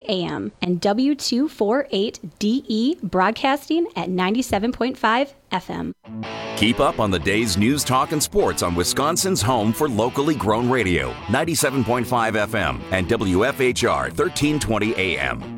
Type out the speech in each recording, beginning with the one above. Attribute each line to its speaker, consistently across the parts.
Speaker 1: AM, and W248DE broadcasting at 97.5 FM.
Speaker 2: Keep up on the day's news, talk, and sports on Wisconsin's home for locally grown radio, 97.5 FM and WFHR 1320 AM.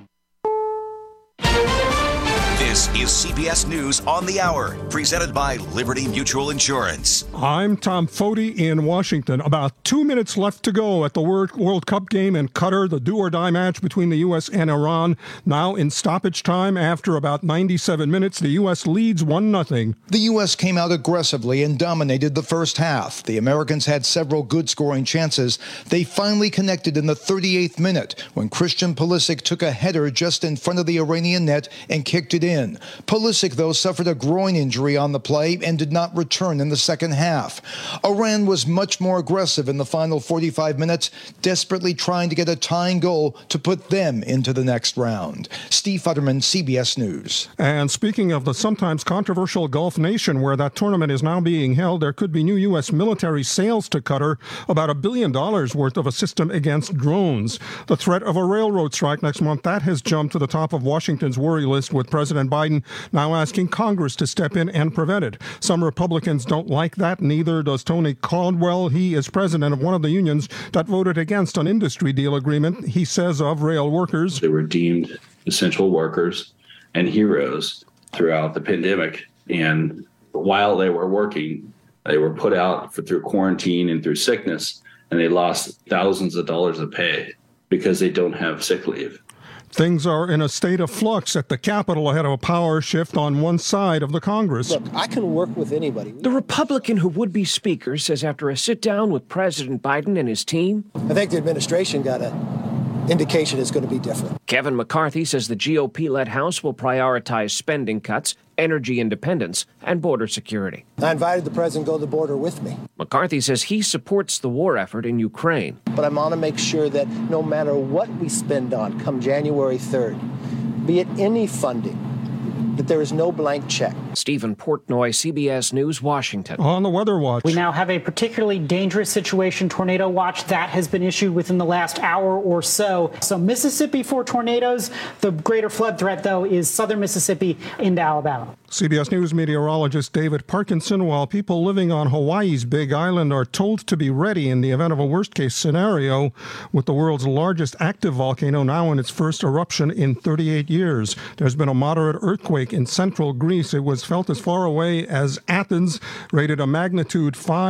Speaker 2: This is CBS News on the Hour, presented by Liberty Mutual Insurance.
Speaker 3: I'm Tom Foti in Washington. About 2 minutes left to go at the World Cup game in Qatar, the do-or-die match between the U.S. and Iran. Now in stoppage time, after about 97 minutes, the U.S. leads 1-0.
Speaker 4: The U.S. came out aggressively and dominated the first half. The Americans had several good scoring chances. They finally connected in the 38th minute when Christian Pulisic took a header just in front of the Iranian net and kicked it in. Pulisic, though, suffered a groin injury on the play and did not return in the second half. Iran was much more aggressive in the final 45 minutes, desperately trying to get a tying goal to put them into the next round. Steve Futterman, CBS News.
Speaker 3: And speaking of the sometimes controversial Gulf nation where that tournament is now being held, there could be new U.S. military sales to Qatar, about $1 billion worth of a system against drones. The threat of a railroad strike next month, that has jumped to the top of Washington's worry list, with President Biden now asking Congress to step in and prevent it. Some Republicans don't like that. Neither does Tony Caldwell. He is president of one of the unions that voted against an industry deal agreement, he says, of rail workers.
Speaker 5: They were deemed essential workers and heroes throughout the pandemic. And while they were working, they were put out through quarantine and through sickness, and they lost thousands of dollars of pay because they don't have sick leave.
Speaker 3: Things are in a state of flux at the Capitol ahead of a power shift on one side of the Congress.
Speaker 6: Look, I can work with anybody.
Speaker 7: The Republican who would be Speaker says after a sit-down with President Biden and his team,
Speaker 6: I think the administration got an indication it's going to be different.
Speaker 7: Kevin McCarthy says the GOP-led House will prioritize spending cuts, energy independence, and border security.
Speaker 6: I invited the president to go to the border with me.
Speaker 7: McCarthy says he supports the war effort in Ukraine.
Speaker 6: But I want to make sure that no matter what we spend on come January 3rd, be it any funding, that there is no blank check.
Speaker 7: Stephen Portnoy, CBS News, Washington.
Speaker 3: On the Weather Watch.
Speaker 8: We now have a particularly dangerous situation, tornado watch, that has been issued within the last hour or so. So Mississippi for tornadoes. The greater flood threat, though, is southern Mississippi into Alabama.
Speaker 3: CBS News meteorologist David Parkinson. While people living on Hawaii's Big Island are told to be ready in the event of a worst-case scenario, with the world's largest active volcano now in its first eruption in 38 years. There's been a moderate earthquake in central Greece. It was felt as far away as Athens, rated a magnitude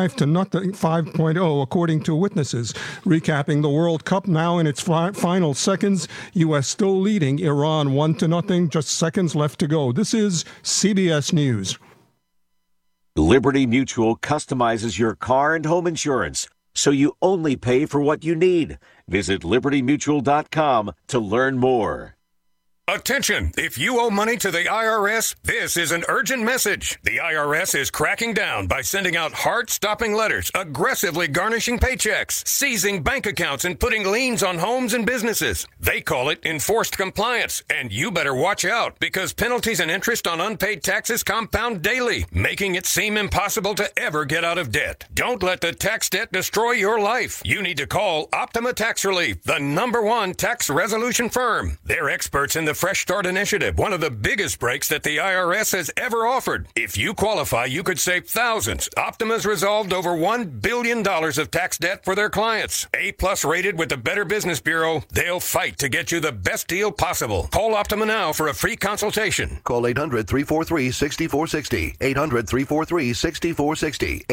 Speaker 3: 5.0, according to witnesses. Recapping the World Cup now in its final seconds, U.S. still leading Iran 1-0, just seconds left to go. This is CBS News.
Speaker 9: Liberty Mutual customizes your car and home insurance, so you only pay for what you need. Visit libertymutual.com to learn more.
Speaker 10: Attention! If you owe money to the IRS, this is an urgent message. The IRS is cracking down by sending out heart-stopping letters, aggressively garnishing paychecks, seizing bank accounts, and putting liens on homes and businesses. They call it enforced compliance, and you better watch out because penalties and interest on unpaid taxes compound daily, making it seem impossible to ever get out of debt. Don't let the tax debt destroy your life. You need to call Optima Tax Relief, the #1 tax resolution firm. They're experts in the Fresh Start Initiative, one of the biggest breaks that the IRS has ever offered. If you qualify, you could save thousands. Optima's resolved over $1 billion of tax debt for their clients. A+ rated with the Better Business Bureau, they'll fight to get you the best deal possible. Call Optima now for a free consultation.
Speaker 11: Call 800-343-6460. 800-343-6460.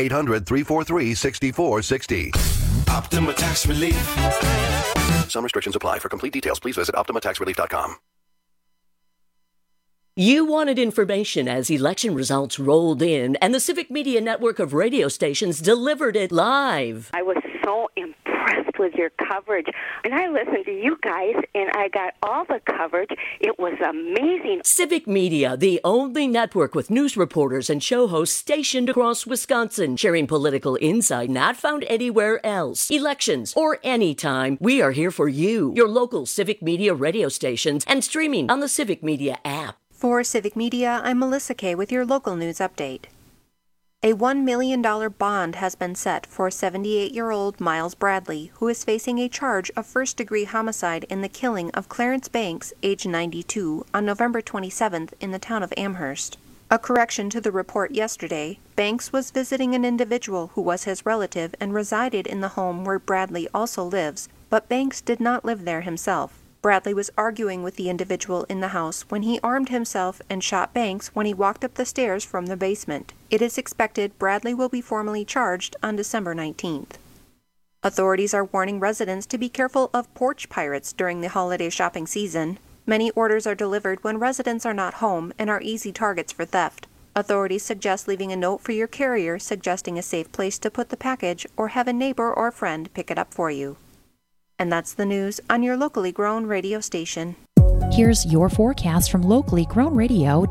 Speaker 11: 800-343-6460.
Speaker 12: Optima Tax Relief.
Speaker 11: Some restrictions apply. For complete details, please visit OptimaTaxRelief.com.
Speaker 13: You wanted information as election results rolled in, and the Civic Media network of radio stations delivered it live.
Speaker 14: I was so impressed with your coverage, and I listened to you guys, and I got all the coverage. It was amazing.
Speaker 13: Civic Media, the only network with news reporters and show hosts stationed across Wisconsin, sharing political insight not found anywhere else. Elections or any time, we are here for you. Your local Civic Media radio stations and streaming on the Civic Media app.
Speaker 15: For Civic Media, I'm Melissa Kay with your local news update.
Speaker 12: A $1 million bond has been set for 78-year-old Miles Bradley, who is facing a charge of first-degree homicide in the killing of Clarence Banks, age 92, on November 27th in the town of Amherst. A correction to the report yesterday, Banks was visiting an individual who was his relative and resided in the home where Bradley also lives, but Banks did not live there himself. Bradley was arguing with the individual in the house when he armed himself and shot Banks when he walked up the stairs from the basement. It is expected Bradley will be formally charged on December 19th. Authorities are warning residents to be careful of porch pirates during the holiday shopping season. Many orders are delivered when residents are not home and are easy targets for theft. Authorities suggest leaving a note for your carrier suggesting a safe place to put the package or have a neighbor or friend pick it up for you. And that's the news on your locally grown radio station.
Speaker 15: Here's your forecast from locally grown radio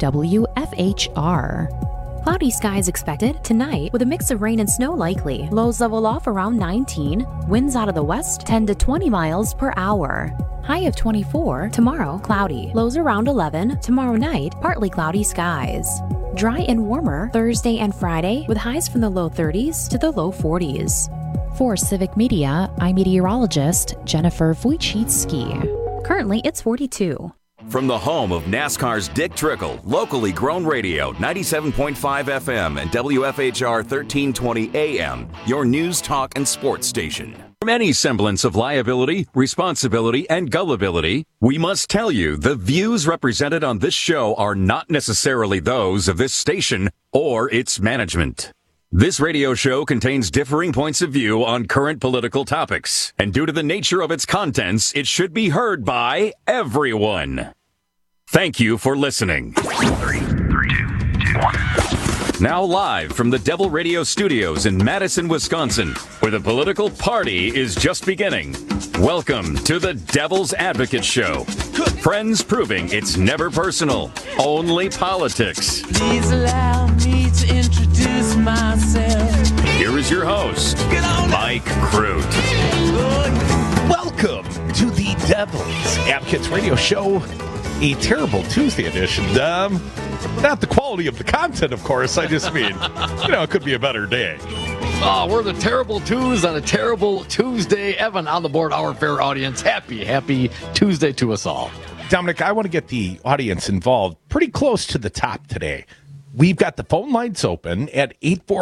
Speaker 15: WFHR. Cloudy skies expected tonight with a mix of rain and snow likely. Lows level off around 19. Winds out of the west 10 to 20 miles per hour. High of 24. Tomorrow, cloudy. Lows around 11. Tomorrow night, partly cloudy skies. Dry and warmer Thursday and Friday with highs from the low 30s to the low 40s. For Civic Media, I'm meteorologist Jennifer Wojcicki. Currently, it's 42.
Speaker 2: From the home of NASCAR's Dick Trickle, locally grown radio, 97.5 FM and WFHR 1320 AM, your news, talk, and sports station. From any semblance of liability, responsibility, and gullibility, we must tell you the views represented on this show are not necessarily those of this station or its management. This radio show contains differing points of view on current political topics, and due to the nature of its contents, it should be heard by everyone. Thank you for listening.
Speaker 11: 3, 2, 1.
Speaker 2: Now live from the Devil Radio Studios in Madison, Wisconsin, where the political party is just beginning. Welcome to the Devil's Advocate Show. Friends proving it's never personal, only politics.
Speaker 16: Please allow me to introduce myself.
Speaker 2: Here is your host, Mike Crute.
Speaker 17: Welcome to the Devil's Advocates Radio Show, a terrible Tuesday edition. Not the quality of the content, of course. I just mean, it could be a better day.
Speaker 18: Oh, we're the Terrible Twos on a terrible Tuesday. Evan on the board, our fair audience. Happy Tuesday to us all.
Speaker 17: Dominic, I want to get the audience involved pretty close to the top today. We've got the phone lines open at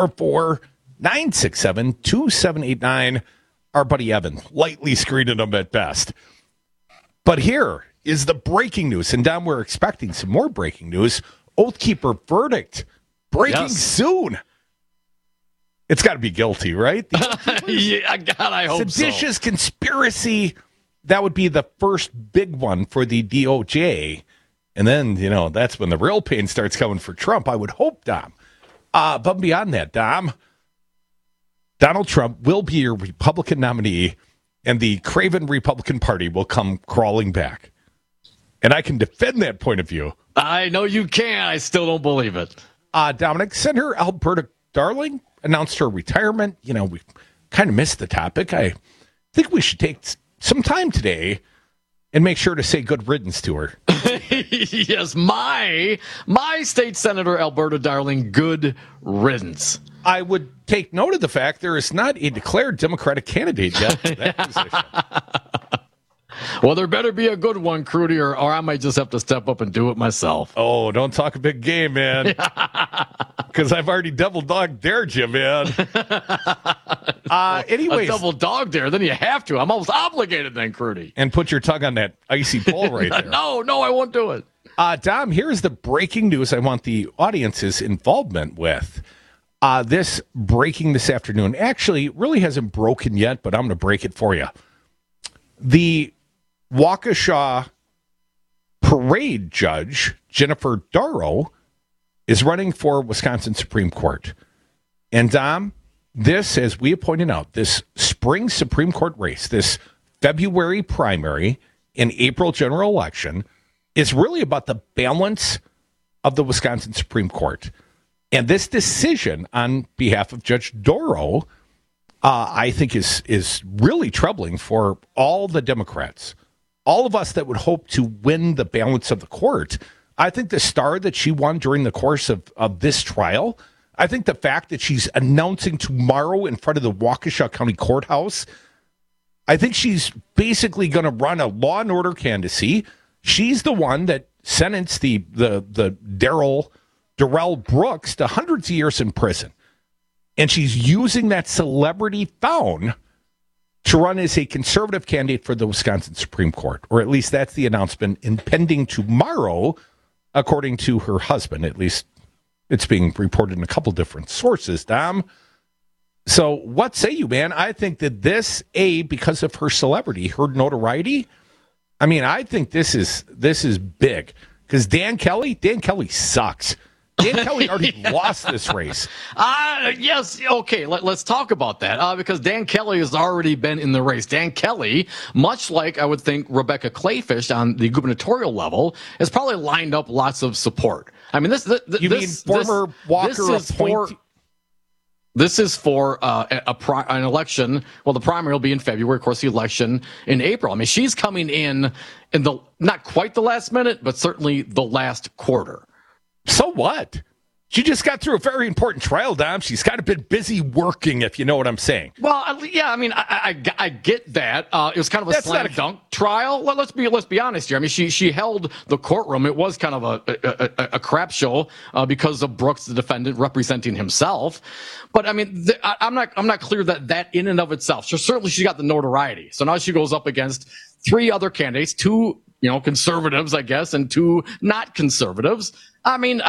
Speaker 17: 844-967-2789. Our buddy Evan, lightly screening them at best. But here is the breaking news. And Dom, we're expecting some more breaking news. Oath Keeper verdict breaking soon. It's got to be guilty, right?
Speaker 18: Yeah, God, I hope
Speaker 17: seditious conspiracy. That would be the first big one for the DOJ. And then, that's when the real pain starts coming for Trump, I would hope, Dom. But beyond that, Dom, Donald Trump will be your Republican nominee, and the craven Republican Party will come crawling back. And I can defend that point of view.
Speaker 18: I know you can. I still don't believe it.
Speaker 17: Dominic, Senator Alberta Darling announced her retirement. We kind of missed the topic. I think we should take some time today and make sure to say good riddance to her.
Speaker 18: Yes, my state senator, Alberta Darling, good riddance.
Speaker 17: I would take note of the fact there is not a declared Democratic candidate yet for that position.
Speaker 18: Well, there better be a good one, Crudy, or I might just have to step up and do it myself.
Speaker 17: Oh, don't talk a big game, man. Because I've already double dog dared you, man. Anyways.
Speaker 18: A double dog dare, then you have to. I'm almost obligated then, Crudy.
Speaker 17: And put your tongue on that icy pole right there.
Speaker 18: No, I won't do it.
Speaker 17: Dom, here's the breaking news I want the audience's involvement with. This breaking this afternoon actually really hasn't broken yet, but I'm going to break it for you. The Waukesha parade judge, Jennifer Darrow, is running for Wisconsin Supreme Court. And Dom, this, as we have pointed out, this spring Supreme Court race, this February primary and April general election, is really about the balance of the Wisconsin Supreme Court. And this decision on behalf of Judge Darrow, I think is really troubling for all the Democrats. All of us that would hope to win the balance of the court. I think the star that she won during the course of this trial, I think the fact that she's announcing tomorrow in front of the Waukesha County Courthouse, I think she's basically going to run a law and order candidacy. She's the one that sentenced the Darrell Brooks to hundreds of years in prison. And she's using that celebrity phone to run as a conservative candidate for the Wisconsin Supreme Court. Or at least that's the announcement impending tomorrow, according to her husband. At least it's being reported in a couple different sources, Dom. So what say you, man? I think that this, because of her celebrity, her notoriety, I mean, I think this is big. Because Dan Kelly sucks. Dan Kelly already lost this race.
Speaker 18: Yes, okay, let's talk about that. Because Dan Kelly has already been in the race. Dan Kelly, much like I would think Rebecca Clayfish on the gubernatorial level, has probably lined up lots of support. I mean,
Speaker 17: former Walker appointee?
Speaker 18: This is for an election. Well, the primary will be in February. Of course, the election in April. I mean, she's coming in the not quite the last minute, but certainly the last quarter.
Speaker 17: So what? She just got through a very important trial, Dom. She's kind of been busy working, if you know what I'm saying.
Speaker 18: Well, yeah, I mean, I get that. It was kind of a slam dunk trial. Well, let's be honest here. I mean, she held the courtroom. It was kind of a crap show because of Brooks, the defendant, representing himself. But I mean, I'm not clear that in and of itself. So certainly she got the notoriety. So now she goes up against three other candidates, two conservatives, I guess, and two not conservatives. I mean,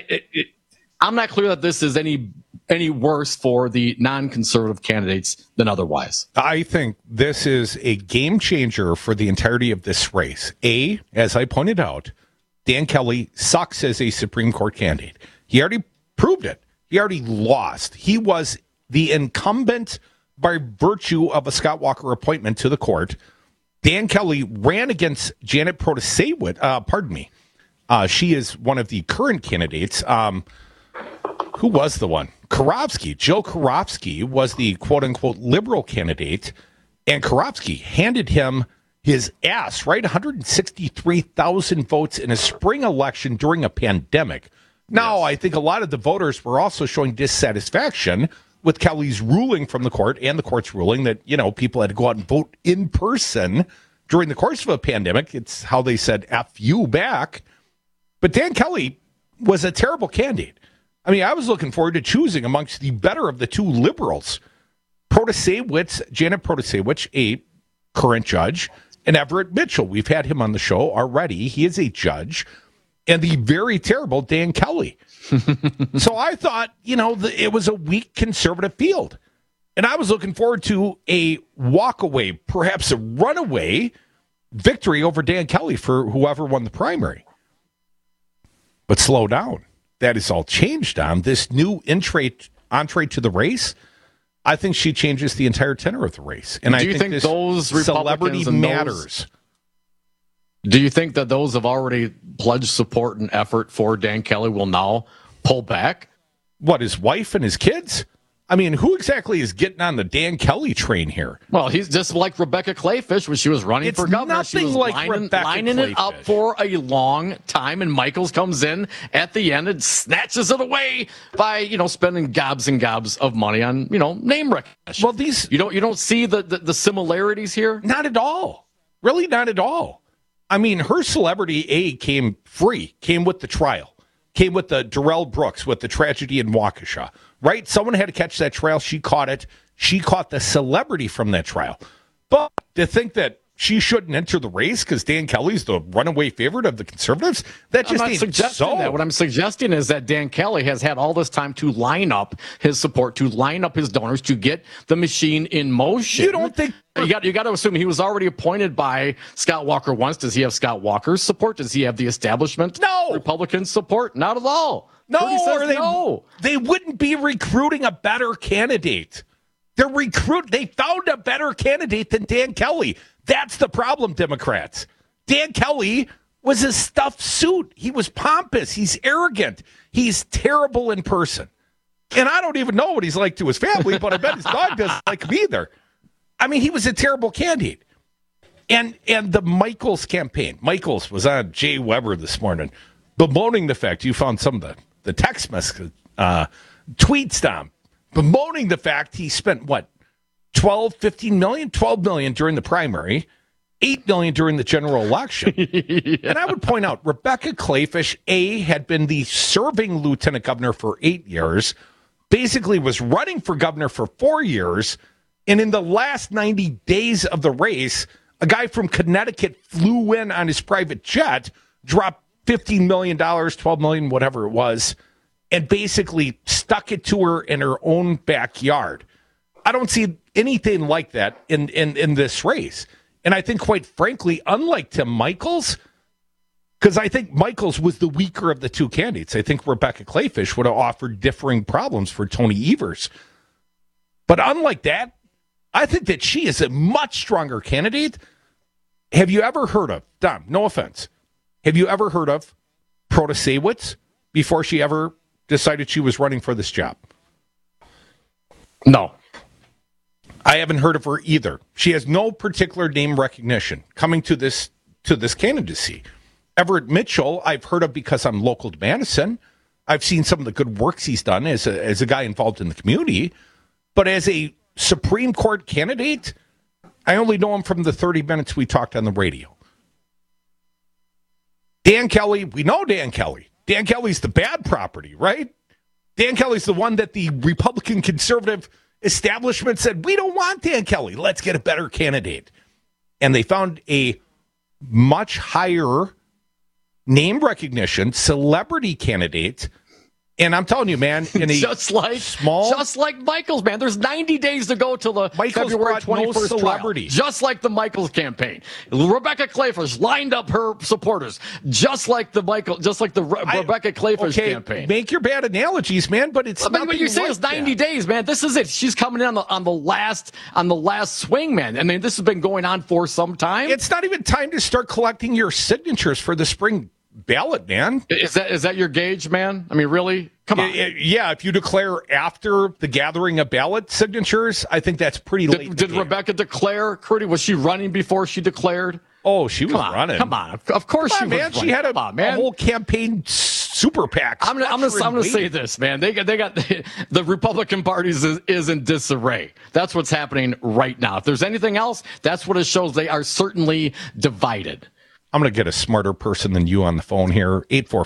Speaker 18: I'm not clear that this is any worse for the non-conservative candidates than otherwise.
Speaker 17: I think this is a game changer for the entirety of this race. As I pointed out, Dan Kelly sucks as a Supreme Court candidate. He already proved it. He already lost. He was the incumbent by virtue of a Scott Walker appointment to the court. Dan Kelly ran against Janet Protasewicz. She is one of the current candidates. Who was the one? Karofsky. Joe Karofsky was the quote-unquote liberal candidate, and Karofsky handed him his ass, right? 163,000 votes in a spring election during a pandemic. Now, I think a lot of the voters were also showing dissatisfaction with Kelly's ruling from the court and the court's ruling that, people had to go out and vote in person during the course of a pandemic. It's how they said F you back. But Dan Kelly was a terrible candidate. I mean, I was looking forward to choosing amongst the better of the two liberals. Janet Protasewicz, a current judge, and Everett Mitchell. We've had him on the show already. He is a judge. And the very terrible Dan Kelly. So I thought, it was a weak conservative field. And I was looking forward to a walkaway, perhaps a runaway victory over Dan Kelly for whoever won the primary. But slow down. That is all changed on this new entree to the race. I think she changes the entire tenor of the race. And
Speaker 18: do you think those
Speaker 17: celebrity matters?
Speaker 18: Do you think that those have already pledged support and effort for Dan Kelly will now pull back?
Speaker 17: What, his wife and his kids? I mean, who exactly is getting on the Dan Kelly train here?
Speaker 18: Well, he's just like Rebecca Clayfish when she was running for governor. She was lining it up for a long time, and Michaels comes in at the end and snatches it away by, spending gobs and gobs of money on, name recognition.
Speaker 17: Well,
Speaker 18: you don't see the similarities here?
Speaker 17: Not at all. Really not at all. I mean, her celebrity, came with the trial, came with the Darrell Brooks, with the tragedy in Waukesha, right? Someone had to catch that trail. She caught it. She caught the celebrity from that trial. But to think that she shouldn't enter the race because Dan Kelly's the runaway favorite of the conservatives, that just ain't so.
Speaker 18: That. What I'm suggesting is that Dan Kelly has had all this time to line up his support, to line up his donors, to get the machine in motion.
Speaker 17: You don't think...
Speaker 18: You got to assume he was already appointed by Scott Walker once. Does he have Scott Walker's support? Does he have the establishment?
Speaker 17: No.
Speaker 18: Republican support? Not at all.
Speaker 17: No, they wouldn't be recruiting a better candidate. They found a better candidate than Dan Kelly. That's the problem, Democrats. Dan Kelly was a stuffed suit. He was pompous. He's arrogant. He's terrible in person. And I don't even know what he's like to his family, but I bet his dog doesn't like him either. I mean, he was a terrible candidate. And the Michaels campaign. Michaels was on Jay Weber this morning bemoaning the fact you found some of the text messages tweet stomp, bemoaning the fact he spent, what, 12 million during the primary, $8 million during the general election. Yeah. And I would point out, Rebecca Kleefisch, had been the serving lieutenant governor for 8 years, basically was running for governor for 4 years, and in the last 90 days of the race, a guy from Connecticut flew in on his private jet, dropped $15 million, $12 million, whatever it was, and basically stuck it to her in her own backyard. I don't see anything like that in this race. And I think, quite frankly, unlike Tim Michels, because I think Michels was the weaker of the two candidates. I think Rebecca Kleefisch would have offered differing problems for Tony Evers. But unlike that, I think that she is a much stronger candidate. Have you ever heard of, Dom, no offense, have you ever heard of Protasewicz before she ever decided she was running for this job?
Speaker 18: No.
Speaker 17: I haven't heard of her either. She has no particular name recognition coming to this candidacy. Everett Mitchell, I've heard of because I'm local to Madison. I've seen some of the good works he's done as a guy involved in the community. But as a Supreme Court candidate, I only know him from the 30 minutes we talked on the radio. Dan Kelly, we know Dan Kelly. Dan Kelly's the bad property, right? Dan Kelly's the one that the Republican conservative establishment said, we don't want Dan Kelly. Let's get a better candidate. And they found a much higher name recognition celebrity candidate. And I'm telling you, man, in a
Speaker 18: just like Michels, man. There's 90 days to go till the February 21st trial. Just like the Michels campaign, Rebecca Kleefisch lined up her supporters, just like the Rebecca Kleefisch campaign.
Speaker 17: Make your bad analogies, man, but it's.
Speaker 18: What you say is 90 days, man. This is it. She's coming in on the last swing, man. I mean, this has been going on for some time.
Speaker 17: It's not even time to start collecting your signatures for the spring ballot, man.
Speaker 18: Is that your gauge, man? I mean, really? Come on.
Speaker 17: Yeah, if you declare after the gathering of ballot signatures, I think that's pretty late.
Speaker 18: Did Rebecca declare, Crudy? Was she running before she declared?
Speaker 17: Oh, she was running.
Speaker 18: Come on. Of course she was running.
Speaker 17: She had a whole campaign super PAC.
Speaker 18: I'm gonna say this, man. They got the Republican Party is in disarray. That's what's happening right now. If there's anything else, that's what it shows. They are certainly divided.
Speaker 17: I'm going to get a smarter person than you on the phone here.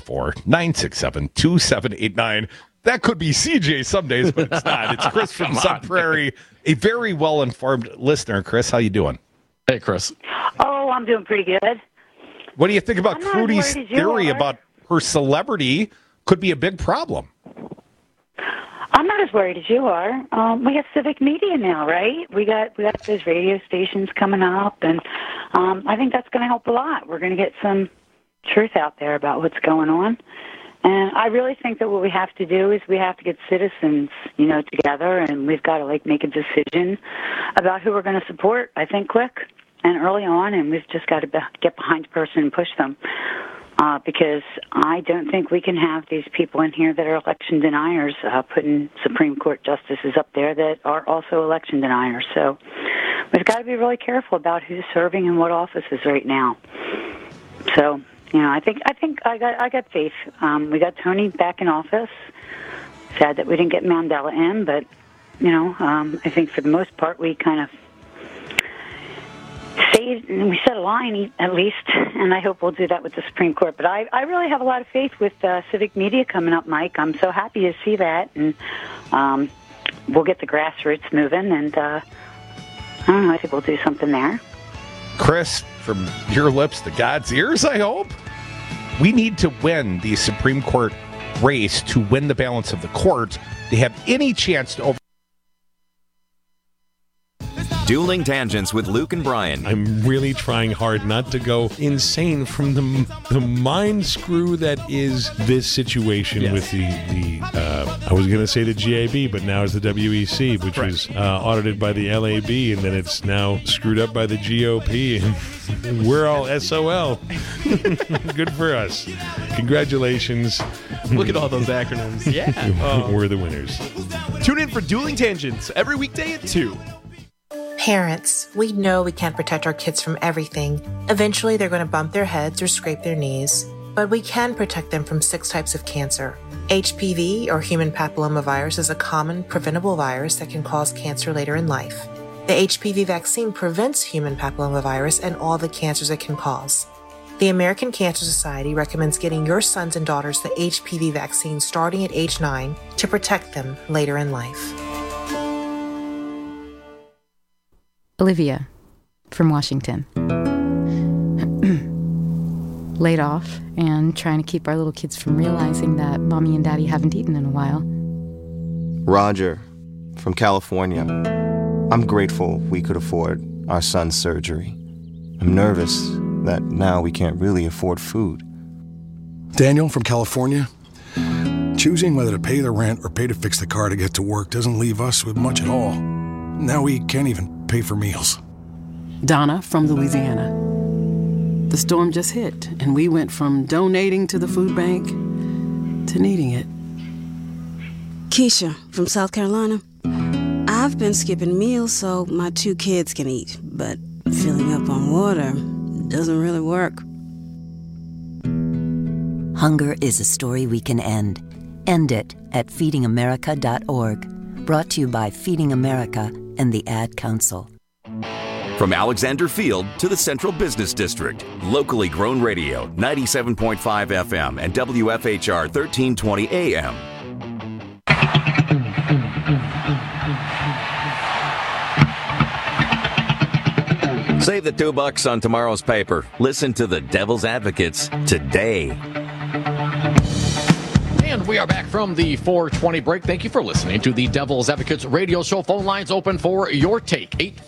Speaker 17: 844-967-2789. That could be CJ some days, but it's not. It's Chris from Sun Prairie, a very well-informed listener. Chris, how you doing?
Speaker 18: Hey, Chris.
Speaker 19: Oh, I'm doing pretty good.
Speaker 17: What do you think about Crudy's theory about her celebrity could be a big problem?
Speaker 19: I'm not as worried as you are. We have civic media now, right? We got those radio stations coming up, and I think that's going to help a lot. We're going to get some truth out there about what's going on. And I really think that what we have to do is we have to get citizens, together, and we've got to make a decision about who we're going to support, I think, quick and early on, and we've just got to get behind a person and push them. Because I don't think we can have these people in here that are election deniers putting Supreme Court justices up there that are also election deniers. So we've got to be really careful about who's serving in what offices right now. So, I think I got faith. We got Tony back in office. Sad that we didn't get Mandela in, but I think for the most part we kind of we set a line at least, and I hope we'll do that with the Supreme Court. But I really have a lot of faith with civic media coming up, Mike. I'm so happy to see that, and we'll get the grassroots moving, and I don't know, I think we'll do something there.
Speaker 17: Chris, from your lips to God's ears, I hope. We need to win the Supreme Court race to win the balance of the court to have any chance to
Speaker 2: Dueling Tangents with Luke and Brian.
Speaker 20: I'm really trying hard not to go insane from the mind screw that is this situation with the I was going to say the GAB, but now it's the WEC, which was audited by the LAB, and then it's now screwed up by the GOP, and we're all SOL. Good for us. Congratulations.
Speaker 21: Look at all those acronyms. Yeah.
Speaker 20: We're the winners.
Speaker 21: Tune in for Dueling Tangents every weekday at 2.
Speaker 22: Parents, we know we can't protect our kids from everything. Eventually, they're going to bump their heads or scrape their knees. but we can protect them from 6 types of cancer. HPV, or human papillomavirus, is a common preventable virus that can cause cancer later in life. The HPV vaccine prevents human papillomavirus and all the cancers it can cause. The American Cancer Society recommends getting your sons and daughters the HPV vaccine starting at age 9 to protect them later in life.
Speaker 1: Olivia from Washington. Laid off and trying to keep our little kids from realizing that mommy and daddy haven't eaten in a while.
Speaker 4: Roger from California. I'm grateful we could afford our son's surgery. I'm nervous that now we can't really afford food.
Speaker 23: Daniel from California. Choosing whether to pay the rent or pay to fix the car to get to work doesn't leave us with much at all. Now we can't even pay for meals.
Speaker 24: Donna from Louisiana. The storm just hit, and we went from donating to the food bank to needing it.
Speaker 25: Keisha from South Carolina. I've been skipping meals so my 2 kids can eat, but filling up on water doesn't really work.
Speaker 26: Hunger is a story we can end. End it at feedingamerica.org. Brought to you by Feeding America and the Ad Council.
Speaker 2: From Alexander Field to the Central Business District, locally grown radio, 97.5 FM and WFHR 1320 AM. Save the $2 on tomorrow's paper. Listen to the Devil's Advocates today.
Speaker 18: And we are back from the 420 break. Thank you for listening to the Devil's Advocates radio show. Phone lines open for your take.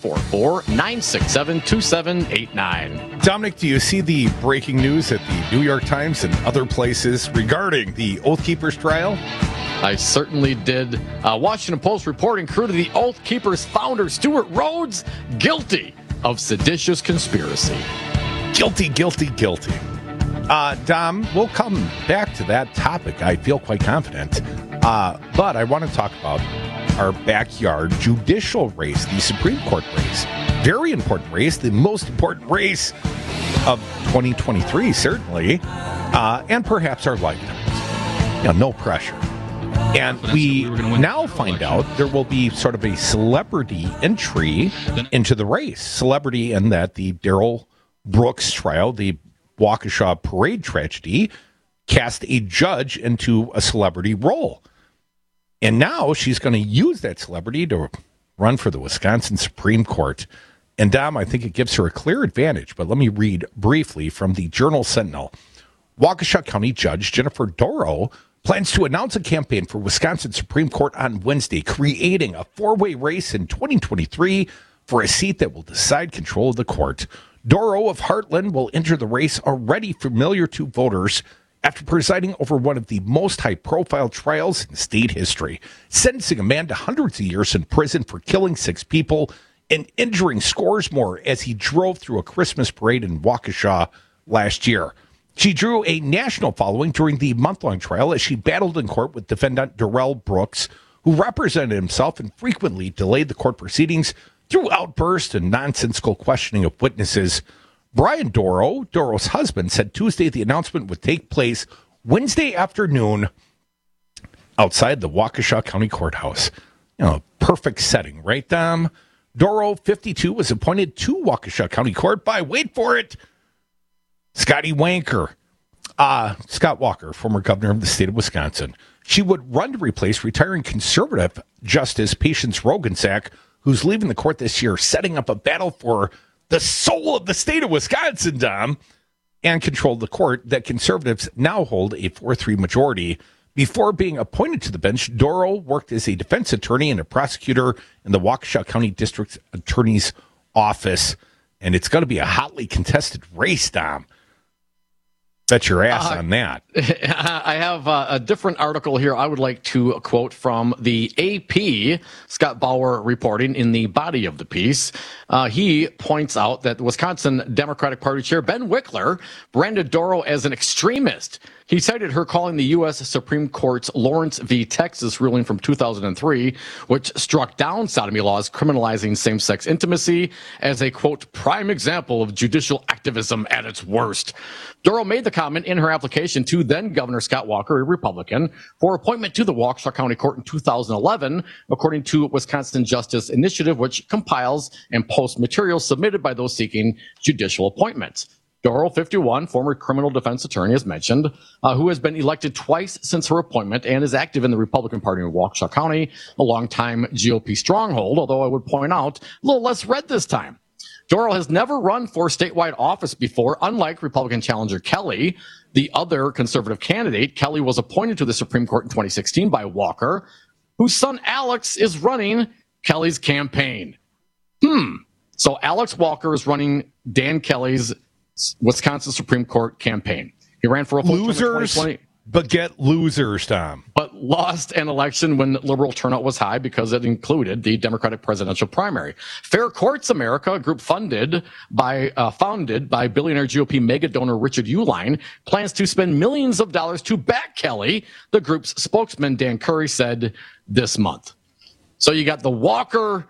Speaker 18: 844-967-2789.
Speaker 17: Dominic, do you see the breaking news at the New York Times and other places regarding the Oath Keepers trial?
Speaker 18: I certainly did. Washington Post reporting crew to the Oath Keepers founder, Stuart Rhodes, guilty of seditious conspiracy.
Speaker 17: Guilty, guilty, guilty. Dom, we'll come back to that topic. I feel quite confident. But I want to talk about our backyard judicial race, the Supreme Court race. Very important race, the most important race of 2023, certainly, and perhaps our lifetimes. No pressure. And we now find out there will be sort of a celebrity entry into the race. Celebrity in that the Darrell Brooks trial, the Waukesha parade tragedy, cast a judge into a celebrity role. And now she's going to use that celebrity to run for the Wisconsin Supreme Court. And Dom, I think it gives her a clear advantage, but let me read briefly from the Journal-Sentinel. Waukesha County Judge Jennifer Dorow plans to announce a campaign for Wisconsin Supreme Court on Wednesday, creating a 4-way race in 2023 for a seat that will decide control of the court. Dorow of Heartland will enter the race already familiar to voters after presiding over one of the most high-profile trials in state history, sentencing a man to hundreds of years in prison for killing 6 people and injuring scores more as he drove through a Christmas parade in Waukesha last year. She drew a national following during the month-long trial as she battled in court with defendant Darrell Brooks, who represented himself and frequently delayed the court proceedings through outbursts and nonsensical questioning of witnesses. Brian Dorow, Dorow's husband, said Tuesday the announcement would take place Wednesday afternoon outside the Waukesha County Courthouse. Perfect setting, right, Dom? Dorow, 52, was appointed to Waukesha County Court by, wait for it, Scotty Wanker. Scott Walker, former governor of the state of Wisconsin. She would run to replace retiring conservative Justice Patience Roggensack, who's leaving the court this year, setting up a battle for the soul of the state of Wisconsin, Dom, and controlled the court that conservatives now hold a 4-3 majority. Before being appointed to the bench, Dorow worked as a defense attorney and a prosecutor in the Waukesha County District Attorney's Office. And it's going to be a hotly contested race, Dom. Bet your ass on that.
Speaker 18: I have a different article here I would like to quote from the AP. Scott Bauer reporting in the body of the piece. He points out that Wisconsin Democratic Party Chair Ben Wickler branded Dorow as an extremist. He cited her calling the U.S. Supreme Court's Lawrence v. Texas ruling from 2003, which struck down sodomy laws criminalizing same-sex intimacy, as a, quote, prime example of judicial activism at its worst. Dorow made the comment in her application to then Governor Scott Walker, a Republican, for appointment to the Waukesha County Court in 2011, according to Wisconsin Justice Initiative, which compiles and posts materials submitted by those seeking judicial appointments. Dorow, 51, former criminal defense attorney, as mentioned, who has been elected twice since her appointment and is active in the Republican Party in Waukesha County, a longtime GOP stronghold, although I would point out, a little less red this time. Dorow has never run for statewide office before, unlike Republican challenger Kelly, the other conservative candidate. Kelly was appointed to the Supreme Court in 2016 by Walker, whose son Alex is running Kelly's campaign. So Alex Walker is running Dan Kelly's Wisconsin Supreme Court campaign. He ran for a full term in 2020.
Speaker 17: Beget losers, Tom.
Speaker 18: But lost an election when liberal turnout was high because it included the Democratic presidential primary. Fair Courts America, a group founded by billionaire GOP mega donor Richard Uihlein, plans to spend millions of dollars to back Kelly, the group's spokesman Dan Curry said this month. So you got the Walker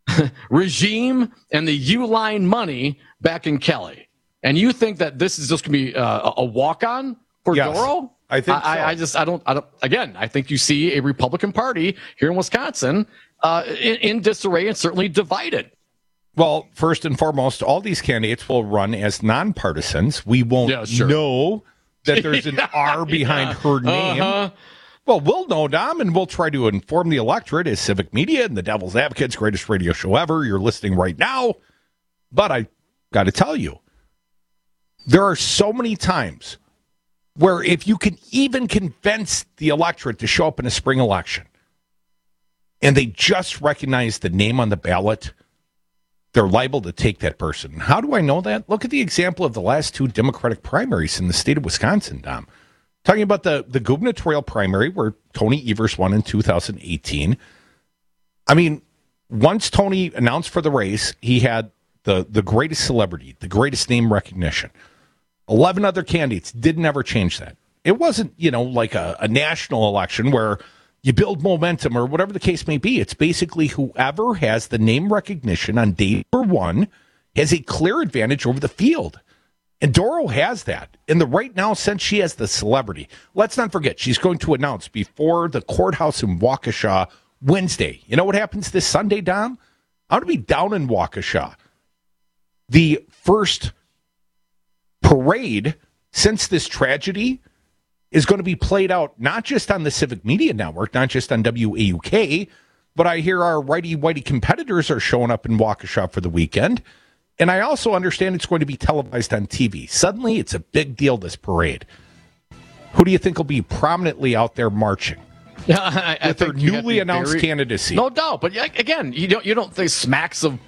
Speaker 18: regime and the Uihlein money backing Kelly. And you think that this is just going to be a walk-on for Dorow?
Speaker 17: I think so.
Speaker 18: I think you see a Republican Party here in Wisconsin in disarray and certainly divided.
Speaker 17: Well, first and foremost, all these candidates will run as nonpartisans. We won't know that there's an R behind her name. Well, we'll know, Dom, and we'll try to inform the electorate as Civic Media and the Devil's Advocate's greatest radio show ever. You're listening right now. But I got to tell you, there are so many times where if you can even convince the electorate to show up in a spring election and they just recognize the name on the ballot, they're liable to take that person. How do I know that? Look at the example of the last two Democratic primaries in the state of Wisconsin, Dom. Talking about the gubernatorial primary where Tony Evers won in 2018. I mean, once Tony announced for the race, he had the greatest celebrity, the greatest name recognition. 11 other candidates didn't ever change that. It wasn't, like a national election where you build momentum or whatever the case may be. It's basically whoever has the name recognition on day number one has a clear advantage over the field. And Dorow has that. And right now, since she has the celebrity, let's not forget, she's going to announce before the courthouse in Waukesha Wednesday. You know what happens this Sunday, Dom? I'm going to be down in Waukesha. The first parade since this tragedy is going to be played out not just on the Civic Media Network, not just on WAUK, but I hear our righty-whitey competitors are showing up in Waukesha for the weekend. And I also understand it's going to be televised on TV. Suddenly, it's a big deal, this parade. Who do you think will be prominently out there marching?
Speaker 18: I
Speaker 17: think their newly announced candidacy.
Speaker 18: No doubt. But again, you don't think smacks of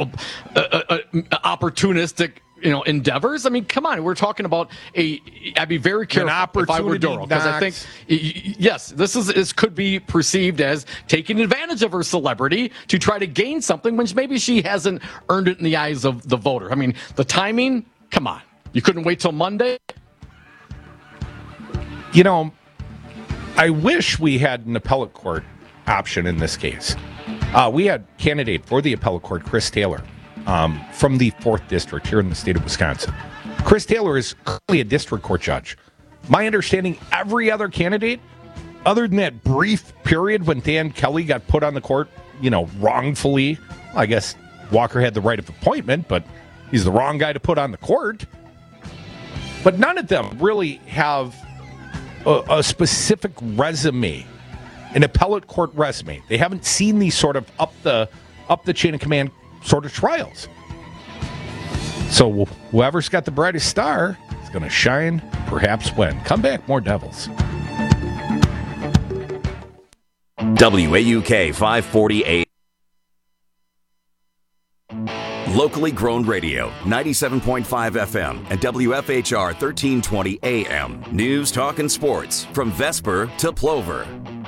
Speaker 18: opportunistic endeavors. I mean, come on. We're talking about I'd be very careful if I were Dorow, because I think, yes, this could be perceived as taking advantage of her celebrity to try to gain something when maybe she hasn't earned it in the eyes of the voter. I mean, the timing, come on. You couldn't wait till Monday?
Speaker 17: I wish we had an appellate court option in this case. We had candidate for the appellate court, Chris Taylor, from the 4th District here in the state of Wisconsin. Chris Taylor is currently a district court judge. My understanding, every other candidate, other than that brief period when Dan Kelly got put on the court, wrongfully, I guess Walker had the right of appointment, but he's the wrong guy to put on the court. But none of them really have a specific resume, an appellate court resume. They haven't seen these sort of up the chain of command sort of trials. So whoever's got the brightest star is going to shine, perhaps win. Come back, more Devils.
Speaker 2: WAUK 548. Locally grown radio, 97.5 FM and WFHR 1320 AM. News, talk, and sports from Vesper to Plover.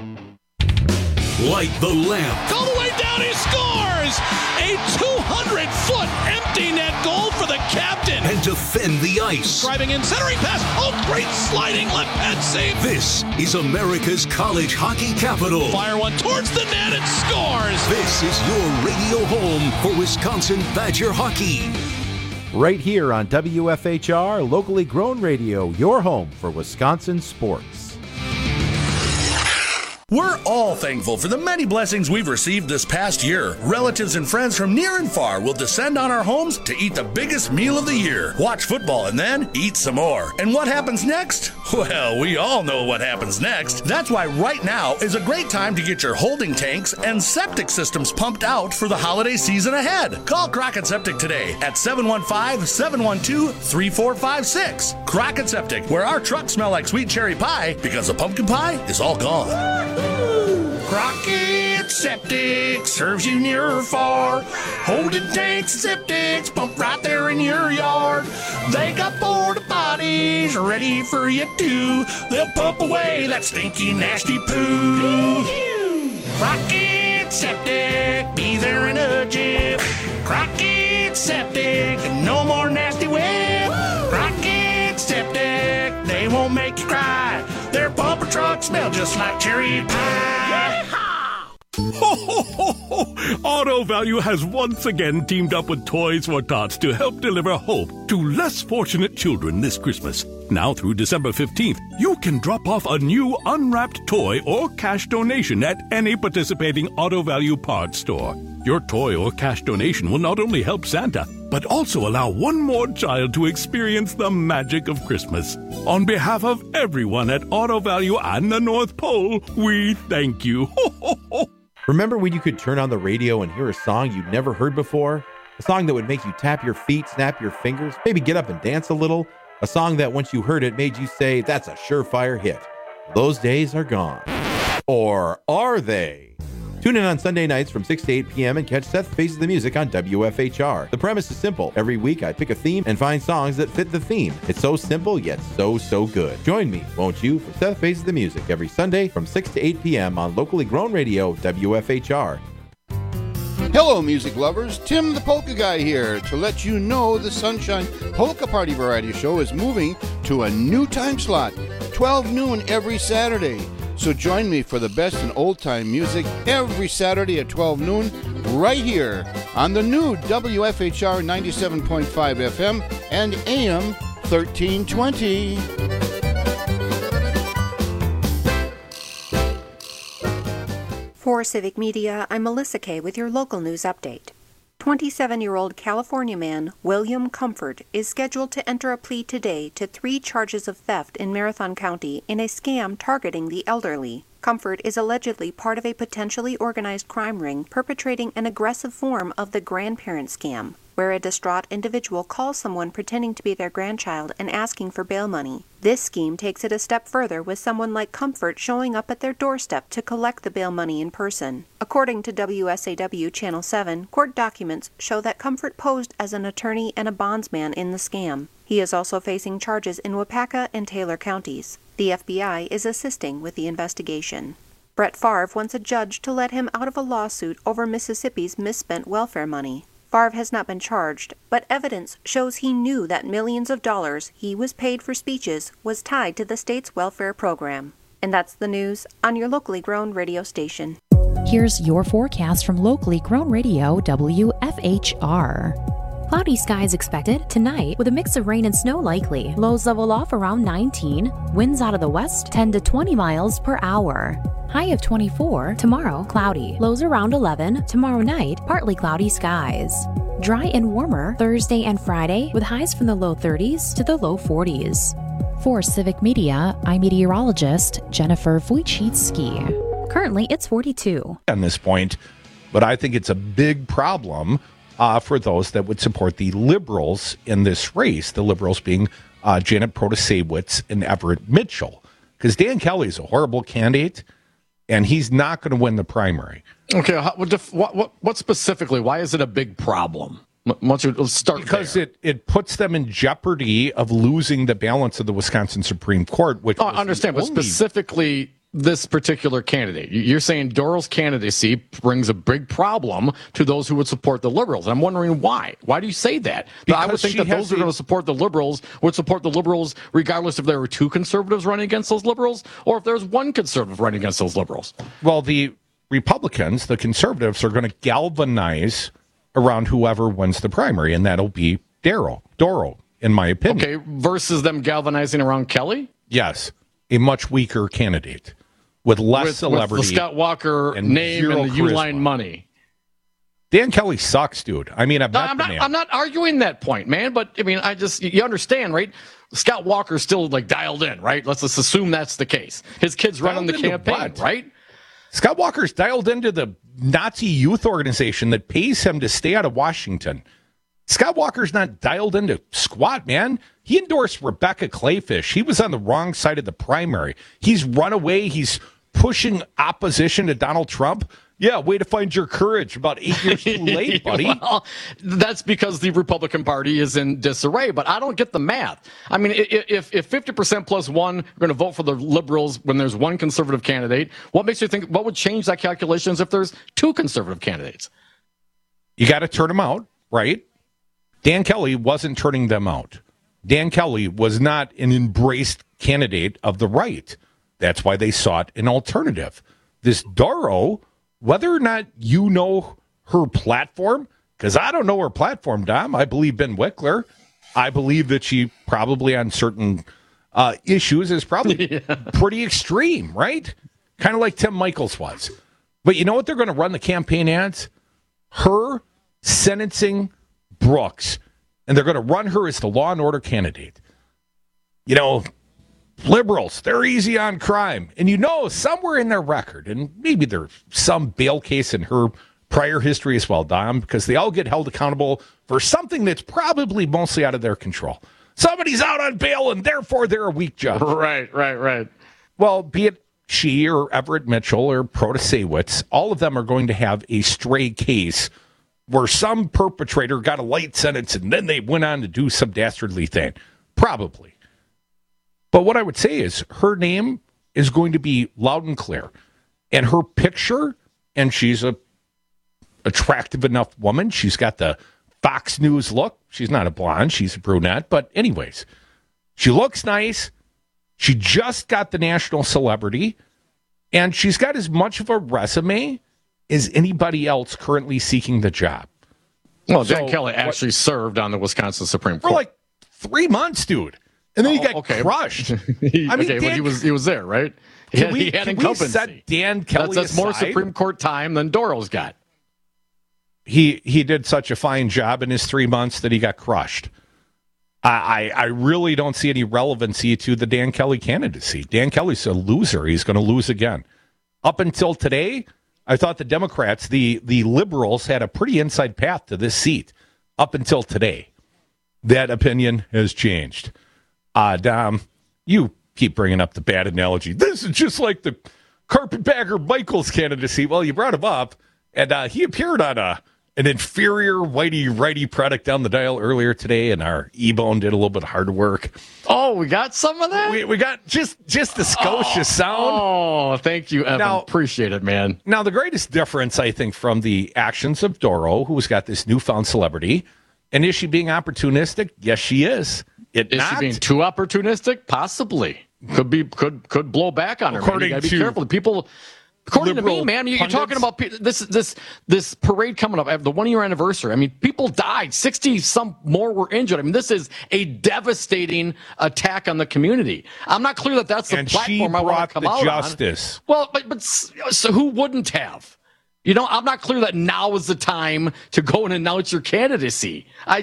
Speaker 3: Light the lamp.
Speaker 5: All the way down, he scores! A 200-foot empty net goal for the captain.
Speaker 3: And defend the ice.
Speaker 5: Driving in, centering pass. Oh, great sliding left pad save.
Speaker 3: This is America's college hockey capital.
Speaker 5: Fire one towards the net and scores.
Speaker 3: This is your radio home for Wisconsin Badger hockey.
Speaker 6: right here on WFHR, locally grown radio, your home for Wisconsin sports.
Speaker 7: We're all thankful for the many blessings we've received this past year. Relatives and friends from near and far will descend on our homes to eat the biggest meal of the year, watch football, and then eat some more. And what happens next? Well, we all know what happens next. That's why right now is a great time to get your holding tanks and septic systems pumped out for the holiday season ahead. Call Crockett Septic today at 715-712-3456. Crockett Septic, where our trucks smell like sweet cherry pie because the pumpkin pie is all gone. Crockett Septic serves you near or far. Holding tanks and septics pump right there in your yard. They got porta potties ready for you too. They'll pump away that stinky, nasty poo. Crockett Septic, be there in a jiff. Crockett Septic, no more nasty whip. Crockett Septic, they won't make you cry. Their bumper trucks smell just like cherry pie.
Speaker 8: Ho, ho, ho, ho. Auto Value has once again teamed up with Toys for Tots to help deliver hope to less fortunate children this Christmas. Now through December 15th, you can drop off a new unwrapped toy or cash donation at any participating Auto Value parts store. Your toy or cash donation will not only help Santa, but also allow one more child to experience the magic of Christmas. On behalf of everyone at Auto Value and the North Pole, we thank you. Ho, ho, ho.
Speaker 6: Remember when you could turn on the radio and hear a song you'd never heard before? A song that would make you tap your feet, snap your fingers, maybe get up and dance a little? A song that once you heard it made you say, that's a surefire hit. Those days are gone. Or are they? Tune in on Sunday nights from 6 to 8 p.m. and catch Seth Faces the Music on WFHR. The premise is simple. Every week I pick a theme and find songs that fit the theme. It's so simple, yet so good. Join me, won't you, for Seth Faces the Music every Sunday from 6 to 8 p.m. on locally grown radio, WFHR.
Speaker 9: Hello, music lovers. Tim the Polka Guy here to let you know the Sunshine Polka Party Variety Show is moving to a new time slot, 12 noon every Saturday. So join me for the best in old-time music every Saturday at 12 noon right here on the new WFHR 97.5 FM and AM 1320.
Speaker 12: For Civic Media, I'm Melissa Kay with your local news update. 27-year-old California man William Comfort is scheduled to enter a plea today to 3 charges of theft in Marathon County in a scam targeting the elderly. Comfort is allegedly part of a potentially organized crime ring perpetrating an aggressive form of the grandparent scam, where a distraught individual calls someone pretending to be their grandchild and asking for bail money. This scheme takes it a step further, with someone like Comfort showing up at their doorstep to collect the bail money in person. According to WSAW Channel 7, court documents show that Comfort posed as an attorney and a bondsman in the scam. He is also facing charges in Waupaca and Taylor counties. The FBI is assisting with the investigation. Brett Favre wants a judge to let him out of a lawsuit over Mississippi's misspent welfare money. Favre has not been charged, but evidence shows he knew that millions of dollars he was paid for speeches was tied to the state's welfare program. And that's the news on your locally grown radio station.
Speaker 15: Here's your forecast from locally grown radio WFHR. Cloudy skies expected tonight with a mix of rain and snow likely. Lows level off around 19. Winds out of the west 10 to 20 miles per hour. High of 24. Tomorrow, cloudy. Lows around 11. Tomorrow night, partly cloudy skies. Dry and warmer Thursday and Friday with highs from the low 30s to the low 40s. For Civic Media, I'm meteorologist Jennifer Wojcicki. Currently, it's 42.
Speaker 17: On this point, but I think it's a big problem for those that would support the Liberals in this race, the Liberals being Janet Protasewicz and Everett Mitchell. Because Dan Kelly is a horrible candidate, and he's not going to win the primary.
Speaker 18: Okay, what specifically? Why is it a big problem? Let's start
Speaker 17: because
Speaker 18: there.
Speaker 17: it puts them in jeopardy of losing the balance of the Wisconsin Supreme Court. Which
Speaker 18: I understand, but specifically this particular candidate. You're saying Doral's candidacy brings a big problem to those who would support the Liberals. And I'm wondering why. Why do you say that? Because I would think that those who are going to support the Liberals would support the Liberals regardless if there were 2 conservatives running against those Liberals or if there's 1 conservative running against those Liberals.
Speaker 17: Well, the Republicans, the conservatives, are going to galvanize around whoever wins the primary, and that'll be Dorow, in my opinion.
Speaker 18: Okay, versus them galvanizing around Kelly?
Speaker 17: Yes, a much weaker candidate with less celebrity.
Speaker 18: With the Scott Walker
Speaker 17: and
Speaker 18: name and the
Speaker 17: charisma.
Speaker 18: Uline money.
Speaker 17: Dan Kelly sucks, dude. I mean,
Speaker 18: I'm not arguing that point, man. But I mean, you understand, right? Scott Walker's still like dialed in, right? Let's assume that's the case. His kid's running the campaign, right?
Speaker 17: Scott Walker's dialed into the Nazi youth organization that pays him to stay out of Washington. Scott Walker's not dialed into squat, man. He endorsed Rebecca Clayfish. He was on the wrong side of the primary. He's run away. He's pushing opposition to Donald Trump. Yeah, way to find your courage about 8 years too late, buddy.
Speaker 18: Well, that's because the Republican Party is in disarray, but I don't get the math. I mean, if 50% plus one are going to vote for the liberals when there's one conservative candidate, what makes you think, what would change that calculations if there's two conservative candidates?
Speaker 17: You got to turn them out, right? Dan Kelly wasn't turning them out. Dan Kelly was not an embraced candidate of the right. That's why they sought an alternative. This Dorow, whether or not you know her platform, because I don't know her platform, Dom. I believe Ben Wickler. I believe that she probably on certain issues is probably pretty extreme, right? Kind of like Tim Michels was. But you know what they're going to run the campaign ads? Her sentencing Brooks, and they're going to run her as the law and order candidate. You know, liberals, they're easy on crime. And you know, somewhere in their record, and maybe there's some bail case in her prior history as well, Dom, because they all get held accountable for something that's probably mostly out of their control. Somebody's out on bail, and therefore they're a weak judge.
Speaker 18: Right.
Speaker 17: Well, be it she or Everett Mitchell or Protasewicz, all of them are going to have a stray case where some perpetrator got a light sentence and then they went on to do some dastardly thing. Probably. But what I would say is her name is going to be loud and clear. And her picture, and she's a attractive enough woman. She's got the Fox News look. She's not a blonde. She's a brunette. But anyways, she looks nice. She just got the national celebrity. And she's got as much of a resume as anybody else currently seeking the job.
Speaker 18: Well, Dan Kelly actually served on the Wisconsin Supreme Court.
Speaker 17: For like 3 months, dude. And then he got crushed.
Speaker 18: He was there, right? He had incumbency.
Speaker 17: We set Dan Kelly
Speaker 18: that's more
Speaker 17: aside?
Speaker 18: Supreme Court time than Dorow's got.
Speaker 17: He did such a fine job in his 3 months that he got crushed. I really don't see any relevancy to the Dan Kelly candidacy. Dan Kelly's a loser. He's going to lose again. Up until today, I thought the Democrats, the liberals, had a pretty inside path to this seat. Up until today. That opinion has changed. Dom, you keep bringing up the bad analogy. This is just like the Carpetbagger Michaels candidacy. Well, you brought him up, and he appeared on an inferior whitey-righty product down the dial earlier today, and our E-Bone did a little bit of hard work.
Speaker 18: Oh, we got some of that?
Speaker 17: We got just the Scotia sound.
Speaker 18: Oh, thank you, Evan. Appreciate it, man.
Speaker 17: Now, the greatest difference, I think, from the actions of Dorow, who's got this newfound celebrity, and is she being opportunistic? Yes, she is.
Speaker 18: Is she being too opportunistic? Possibly. Could blow back on her.
Speaker 17: According
Speaker 18: you gotta be careful. People, according to me, man, you're talking about this parade coming up, the 1 year anniversary. I mean, people died. 60 some more were injured. I mean, this is a devastating attack on the community. I'm not clear that that's the platform I want to come out
Speaker 17: justice.
Speaker 18: on. Well, but so who wouldn't have? You know, I'm not clear that now is the time to go and announce your candidacy.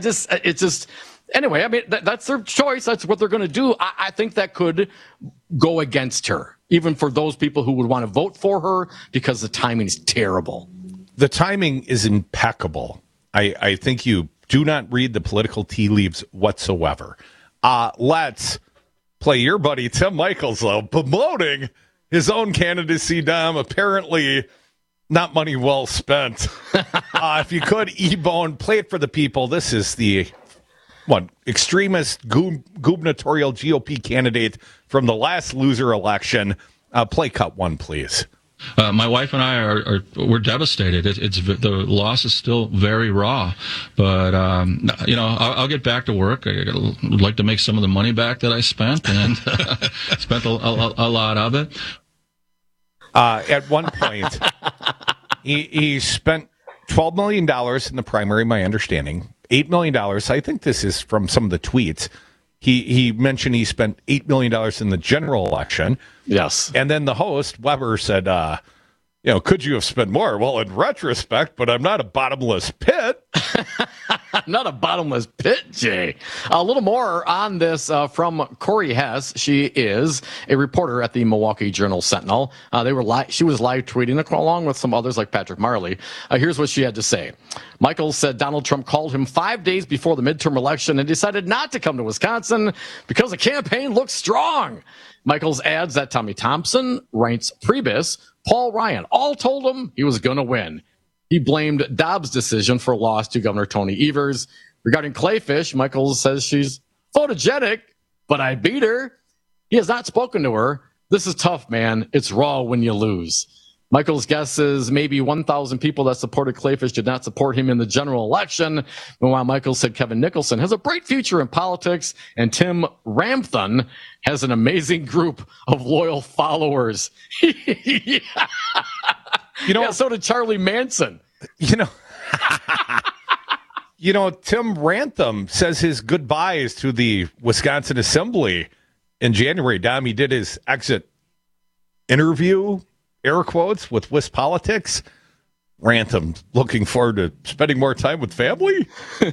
Speaker 18: Anyway, I mean, that's their choice. That's what they're going to do. I think that could go against her, even for those people who would want to vote for her, because the timing is terrible.
Speaker 17: The timing is impeccable. I think you do not read the political tea leaves whatsoever. Let's play your buddy Tim Michels, though, promoting his own candidacy, Dom. Apparently not money well spent. If you could, E-Bone, play it for the people. This is the extremist gubernatorial GOP candidate from the last loser election. Play cut one, please.
Speaker 10: My wife and I we're devastated. The loss is still very raw, but I'll get back to work. I would like to make some of the money back that I spent, and spent a lot of it.
Speaker 17: At one point, he spent $12 million in the primary, my understanding. $8 million. I think this is from some of the tweets. He mentioned he spent $8 million in the general election.
Speaker 18: Yes.
Speaker 17: And then the host, Weber, said, could you have spent more? Well, in retrospect, but I'm not a bottomless pit.
Speaker 18: Not a bottomless pit, Jay. A little more on this from Corey Hess. She is a reporter at the Milwaukee Journal-Sentinel. She was live tweeting along with some others like Patrick Marley. Here's what she had to say. Michaels said Donald Trump called him 5 days before the midterm election and decided not to come to Wisconsin because the campaign looks strong. Michaels adds that Tommy Thompson, Reince Priebus, Paul Ryan all told him he was going to win. He blamed Dobbs' decision for a loss to Governor Tony Evers. Regarding Clayfish, Michaels says she's photogenic, but I beat her. He has not spoken to her. This is tough, man. It's raw when you lose. Michaels guesses maybe 1,000 people that supported Clayfish did not support him in the general election. Meanwhile, Michaels said Kevin Nicholson has a bright future in politics, and Tim Ramthun has an amazing group of loyal followers. Yeah. So did Charlie Manson.
Speaker 17: Tim Ramthun says his goodbyes to the Wisconsin Assembly in January. Dom, he did his exit interview, air quotes, with WisPolitics. Ramthun looking forward to spending more time with family.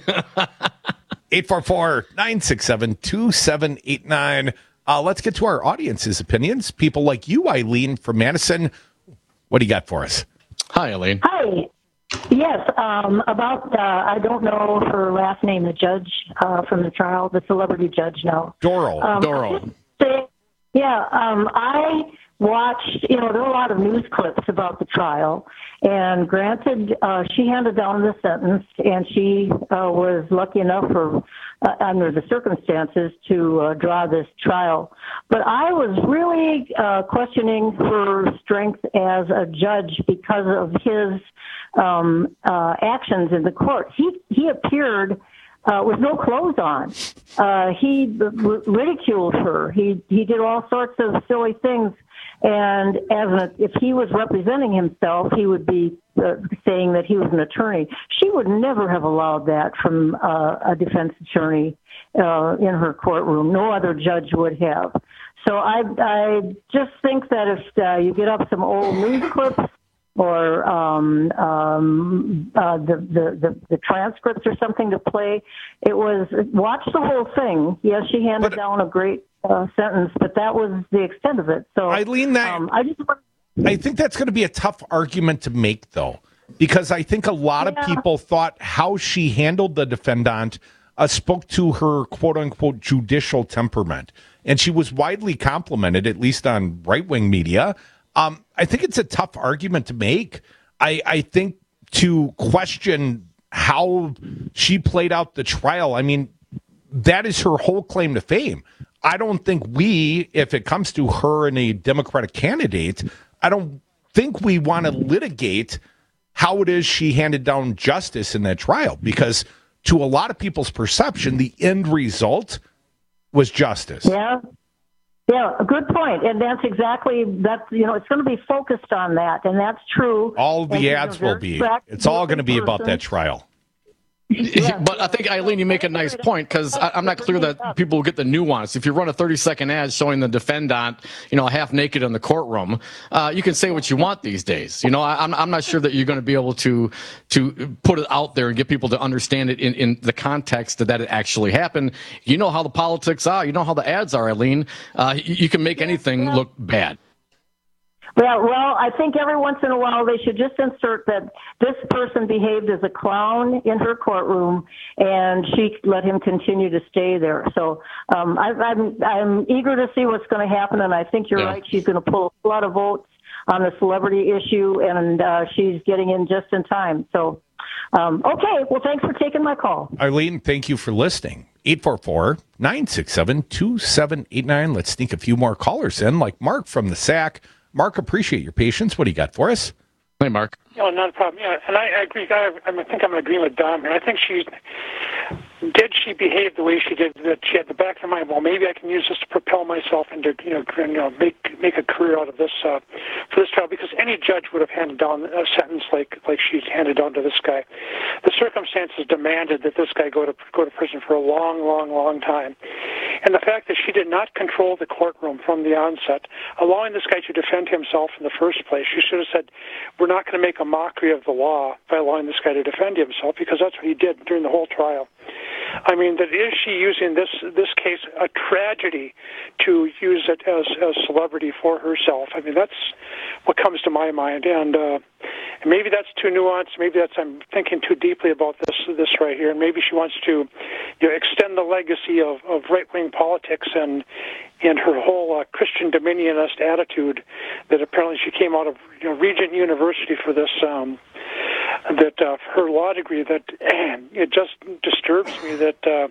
Speaker 17: 844-967-2789. Let's get to our audience's opinions. People like you, Eileen from Madison. What do you got for us?
Speaker 18: Hi, Eileen.
Speaker 11: Hi. Yes, about, I don't know her last name, the judge from the trial, the celebrity judge now.
Speaker 17: Doral.
Speaker 11: I watched, there are a lot of news clips about the trial, and granted, she handed down the sentence, and she was lucky enough under the circumstances to draw this trial. But I was really questioning her strength as a judge because of his actions in the court. He appeared with no clothes on. He ridiculed her. He did all sorts of silly things. And if he was representing himself, he would be saying that he was an attorney. She would never have allowed that from a defense attorney in her courtroom. No other judge would have. So I just think that if you get up some old news clips or the transcripts or something to play, watch the whole thing. Yes, she handed down a great sentence, but that was the extent of it. So,
Speaker 17: Eileen, I think that's going to be a tough argument to make, though, because I think a lot of people thought how she handled the defendant spoke to her quote-unquote judicial temperament, and she was widely complimented, at least on right-wing media. I think it's a tough argument to make. I think to question how she played out the trial, I mean, that is her whole claim to fame. I don't think if it comes to her and a Democratic candidate, I don't think we want to litigate how it is she handed down justice in that trial, because to a lot of people's perception, the end result was justice.
Speaker 11: Yeah, a good point. And that's exactly that. It's going to be focused on that, and that's true.
Speaker 17: All the ads will be. It's all going to be about that trial.
Speaker 18: Yeah. But I think, Eileen, you make a nice point, because I'm not clear that people will get the nuance. If you run a 30-second ad showing the defendant, half naked in the courtroom, you can say what you want these days. I'm not sure that you're going to be able to put it out there and get people to understand it in the context that it actually happened. You know how the politics are. You know how the ads are, Eileen. You can make anything look bad.
Speaker 11: Well, I think every once in a while they should just insert that this person behaved as a clown in her courtroom, and she let him continue to stay there. So I'm eager to see what's going to happen, and I think you're right. She's going to pull a lot of votes on the celebrity issue, and she's getting in just in time. So, okay. Well, thanks for taking my call.
Speaker 17: Eileen, thank you for listening. 844-967-2789. Let's sneak a few more callers in, like Mark from the SAC. Mark, appreciate your patience. What do you got for us?
Speaker 18: Hey, Mark.
Speaker 13: Not a problem. Yeah, and I agree. I think I'm in agreement with Dom here. I think did she behave the way she did? That she had the back of her mind, well, maybe I can use this to propel myself into, make a career out of this for this trial, because any judge would have handed down a sentence like she handed down to this guy. The circumstances demanded that this guy go to prison for a long time, and the fact that she did not control the courtroom from the onset, allowing this guy to defend himself in the first place. She should have said, "We're not going to make a mockery of the law by allowing this guy to defend himself," because that's what he did during the whole trial. I mean, that is she using this case, a tragedy, to use it as celebrity for herself? I mean, that's what comes to my mind, and maybe that's too nuanced. Maybe I'm thinking too deeply about this right here, and maybe she wants to extend the legacy of right-wing politics and her whole Christian dominionist attitude that apparently she came out of Regent University for this. That her law degree, that it just disturbs me that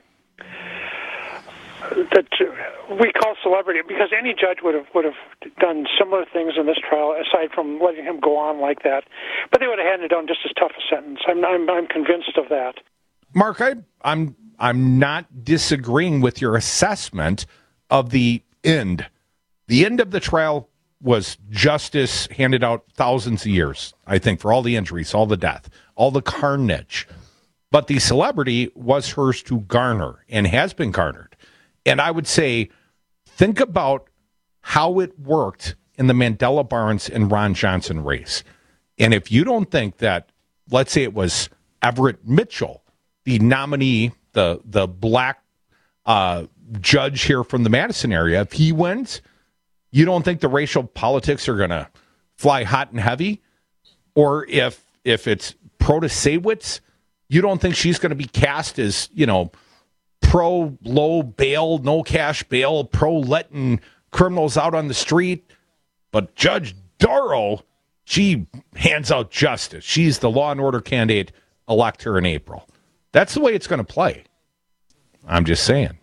Speaker 13: we call celebrity, because any judge would have done similar things in this trial aside from letting him go on like that, but they would have handed down just as tough a sentence. I'm convinced of that.
Speaker 17: Mark, I'm not disagreeing with your assessment of the end. The end of the trial was justice handed out thousands of years, I think, for all the injuries, all the death, all the carnage. But the celebrity was hers to garner and has been garnered. And I would say, think about how it worked in the Mandela Barnes and Ron Johnson race. And if you don't think that, let's say it was Everett Mitchell, the nominee, the black judge here from the Madison area, if he wins, you don't think the racial politics are going to fly hot and heavy? Or if it's Protasewicz, you don't think she's going to be cast as, pro low bail, no cash bail, pro letting criminals out on the street? But Judge Darrow, she hands out justice. She's the law and order candidate. Elect her in April. That's the way it's going to play. I'm just saying.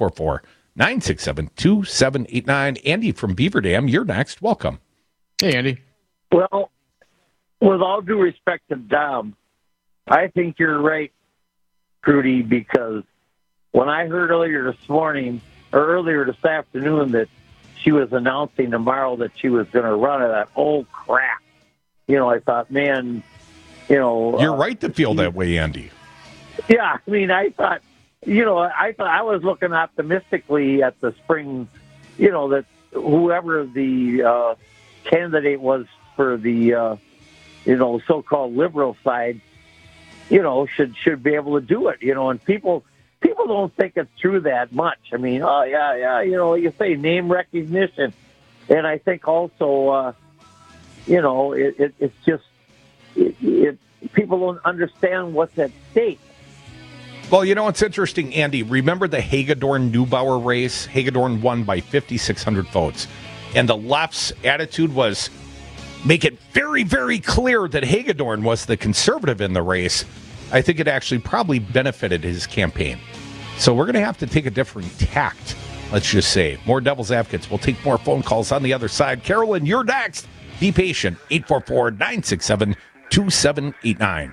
Speaker 17: 844-967-2789. Andy from Beaver Dam, you're next. Welcome.
Speaker 18: Hey, Andy.
Speaker 14: Well, with all due respect to Dom, I think you're right, Trudy, because when I heard earlier this afternoon that she was announcing tomorrow that she was going to run, I thought, oh, crap. I thought, man,
Speaker 17: You're right to feel that way, Andy.
Speaker 14: Yeah, I mean, I thought I was looking optimistically at the spring, that whoever the candidate was for the, so-called liberal side, should be able to do it, and people don't think it's true that much. I mean, oh, yeah, you say name recognition. And I think also, it's just, people don't understand what's at stake.
Speaker 17: Well, it's interesting, Andy. Remember the Hagedorn-Neubauer race? Hagedorn won by 5,600 votes. And the left's attitude was make it very, very clear that Hagedorn was the conservative in the race. I think it actually probably benefited his campaign. So we're going to have to take a different tact, let's just say. More Devil's Advocates. We'll take more phone calls on the other side. Carolyn, you're next. Be patient. 844-967-2789.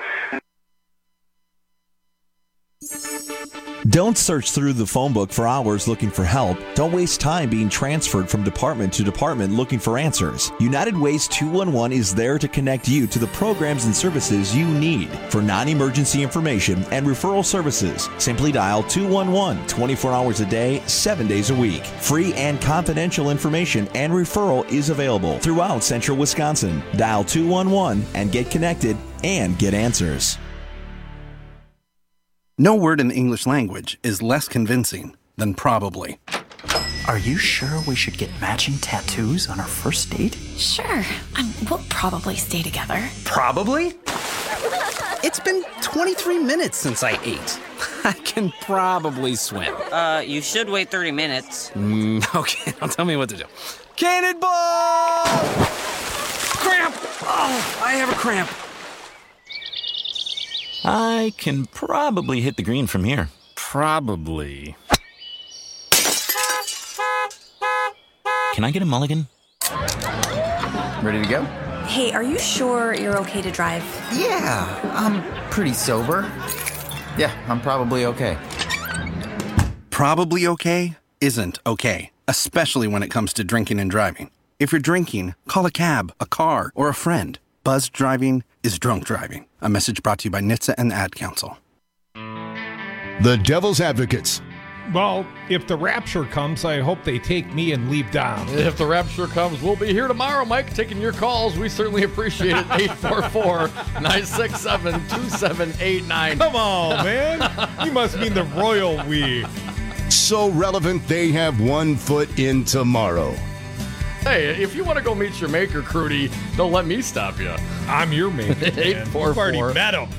Speaker 16: Don't search through the phone book for hours looking for help. Don't waste time being transferred from department to department looking for answers. United Ways 211 is there to connect you to the programs and services you need. For non-emergency information and referral services, simply dial 211 24 hours a day, 7 days a week. Free and confidential information and referral is available throughout central Wisconsin. Dial 211 and get connected and get answers.
Speaker 19: No word in the English language is less convincing than probably.
Speaker 20: Are you sure we should get matching tattoos on our first date?
Speaker 21: Sure. We'll probably stay together.
Speaker 19: Probably? It's been 23 minutes since I ate. I can probably swim.
Speaker 27: You should wait 30 minutes.
Speaker 19: Okay, now tell me what to do. Cannonball! Cramp! Oh, I have a cramp.
Speaker 20: I can probably hit the green from here.
Speaker 19: Probably.
Speaker 20: Can I get a mulligan?
Speaker 19: Ready to go?
Speaker 21: Hey, are you sure you're okay to drive?
Speaker 20: Yeah, I'm pretty sober.
Speaker 1: Yeah, I'm probably okay.
Speaker 4: Probably okay isn't okay, especially when it comes to drinking and driving. If you're drinking, call a cab, a car, or a friend. Buzzed driving is drunk driving. A message brought to you by NHTSA and the Ad Council.
Speaker 3: The Devil's Advocates.
Speaker 17: Well, if the rapture comes, I hope they take me and leave Dom.
Speaker 18: If the rapture comes, we'll be here tomorrow, Mike, taking your calls. We certainly appreciate it. 844-967-2789.
Speaker 17: Come on, man. You must mean the royal we.
Speaker 3: So relevant, they have 1 foot in tomorrow.
Speaker 18: Hey, if you want to go meet your maker, Crudy, don't let me stop you.
Speaker 17: I'm your maker.
Speaker 18: 844.
Speaker 17: You've already met him.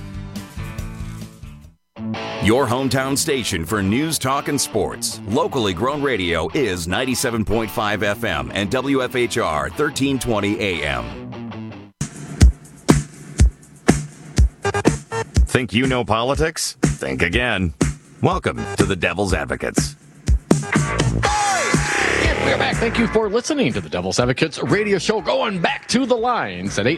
Speaker 2: Your hometown station for news, talk, and sports. Locally grown radio is 97.5 FM and WFHR 1320 AM. Think you know politics? Think again. Welcome to the Devil's Advocates.
Speaker 18: We're back. Thank you for listening to the Devil's Advocates radio show. Going back to the lines at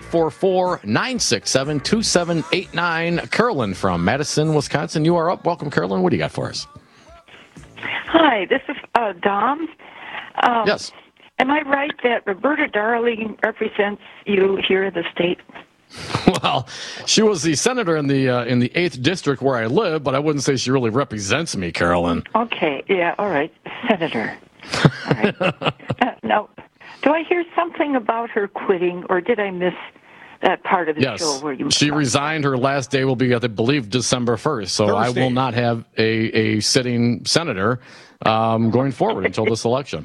Speaker 18: 844-967-2789. Carolyn from Madison, Wisconsin. You are up. Welcome, Carolyn. What do you got for us?
Speaker 22: Hi, this is Dom.
Speaker 18: Yes.
Speaker 22: Am I right that Roberta Darling represents you here in the state?
Speaker 18: Well, she was the senator in the 8th district where I live, but I wouldn't say she really represents me, Carolyn.
Speaker 22: Okay. Yeah. All right. Senator. All right. Now, do I hear something about her quitting, or did I miss that part of the show where you?
Speaker 18: She resigned. Her last day will be, I believe, December 1st. So Thursday. I will not have a sitting senator going forward until this election.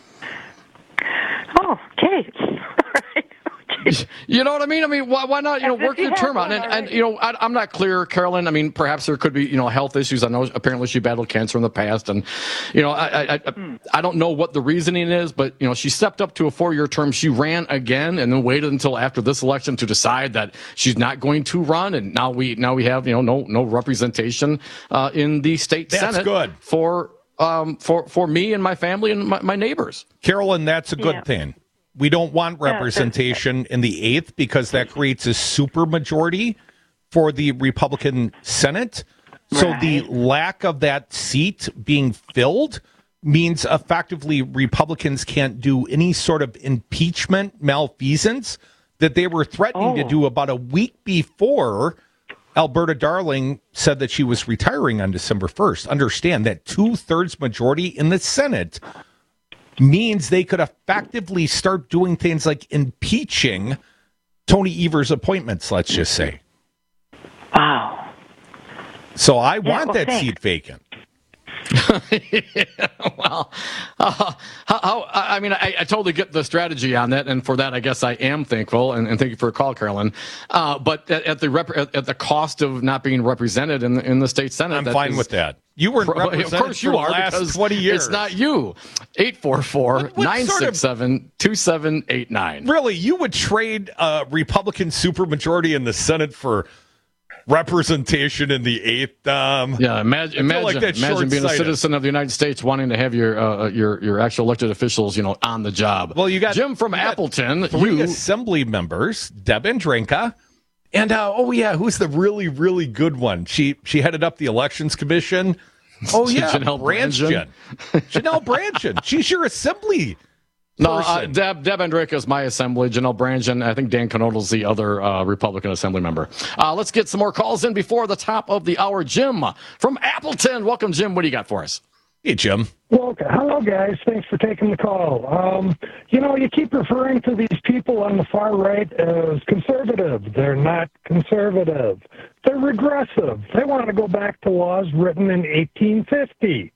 Speaker 22: Oh, okay.
Speaker 18: You know what I mean? I mean, why not, work your term out? And I'm not clear, Carolyn. I mean, perhaps there could be, health issues. I know apparently she battled cancer in the past. And, I don't know what the reasoning is, but, she stepped up to a 4-year term. She ran again and then waited until after this election to decide that she's not going to run. And now we have, no representation in the state Senate.
Speaker 17: That's good.
Speaker 18: For me and my family and my neighbors.
Speaker 17: Carolyn, that's a good thing. We don't want representation in the 8th because that creates a supermajority for the Republican Senate. So the lack of that seat being filled means effectively Republicans can't do any sort of impeachment malfeasance that they were threatening to do about a week before Alberta Darling said that she was retiring on December 1st. Understand that 2/3 majority in the Senate means they could effectively start doing things like impeaching Tony Evers' appointments, let's just say.
Speaker 22: Wow.
Speaker 17: So I want that seat vacant.
Speaker 18: Well, I totally get the strategy on that, and for that, I guess I am thankful, and thank you for a call, Carolyn. But at the cost of not being represented in the state Senate,
Speaker 17: I'm fine with that. You were represented
Speaker 18: of course you
Speaker 17: for
Speaker 18: are,
Speaker 17: the last 20 years.
Speaker 18: It's not you. 844-967-2789.
Speaker 17: Really, you would trade a Republican supermajority in the Senate for representation in the 8th.
Speaker 18: Imagine being a citizen of the United States wanting to have your actual elected officials, on the job.
Speaker 17: Well, you got
Speaker 18: Jim from Appleton.
Speaker 17: 3 assembly members, Deb Andrinka, and who's the really, really good one? She headed up the Elections Commission. Oh yeah,
Speaker 18: Janelle Branchen.
Speaker 17: Janelle Branchen. She's your assembly.
Speaker 18: No, Deb Andrinka is my assembly. Janelle Branchen, I think Dan Knodl's the other Republican assembly member. Let's get some more calls in before the top of the hour. Jim from Appleton. Welcome, Jim. What do you got for us?
Speaker 17: Hey, Jim.
Speaker 23: Well, hello, guys. Thanks for taking the call. You keep referring to these people on the far right as conservative. They're not conservative. They're regressive. They want to go back to laws written in 1850.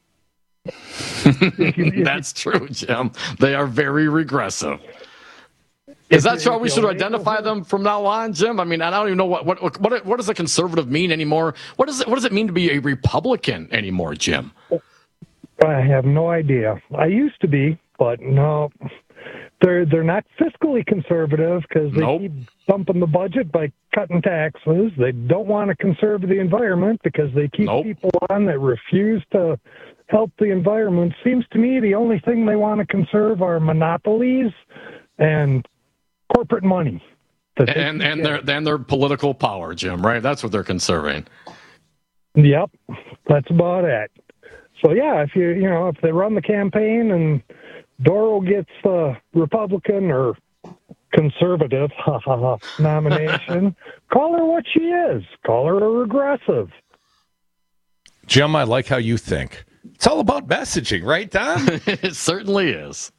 Speaker 18: That's true, Jim. They are very regressive. Is that how we should identify them from now on, Jim? I mean, I don't even know what does a conservative mean anymore. What does it mean to be a Republican anymore, Jim?
Speaker 23: I have no idea. I used to be, but no. They're not fiscally conservative because they keep dumping the budget by cutting taxes. They don't want to conserve the environment because they keep people on that refuse to help the environment. Seems to me the only thing they want to conserve are monopolies and corporate money.
Speaker 18: And their political power, Jim, right? That's what they're conserving.
Speaker 23: Yep, that's about it. So yeah, if if they run the campaign and Doro gets the Republican or conservative nomination, call her what she is. Call her a regressive.
Speaker 17: Jim, I like how you think. It's all about messaging, right, Don?
Speaker 18: It certainly is.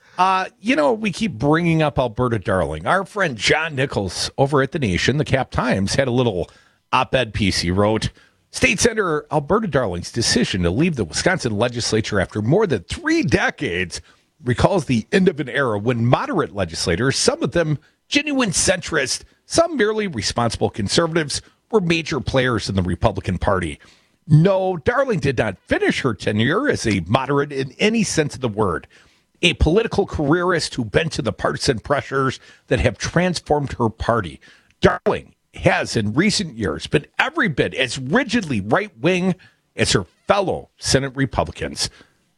Speaker 17: We keep bringing up Alberta Darling. Our friend John Nichols over at The Nation, the Cap Times, had a little op-ed piece he wrote. State Senator Alberta Darling's decision to leave the Wisconsin legislature after more than 3 decades recalls the end of an era when moderate legislators, some of them genuine centrist, some merely responsible conservatives, were major players in the Republican Party. No, Darling did not finish her tenure as a moderate in any sense of the word. A political careerist who bent to the partisan pressures that have transformed her party. Darling has, in recent years, been every bit as rigidly right-wing as her fellow Senate Republicans.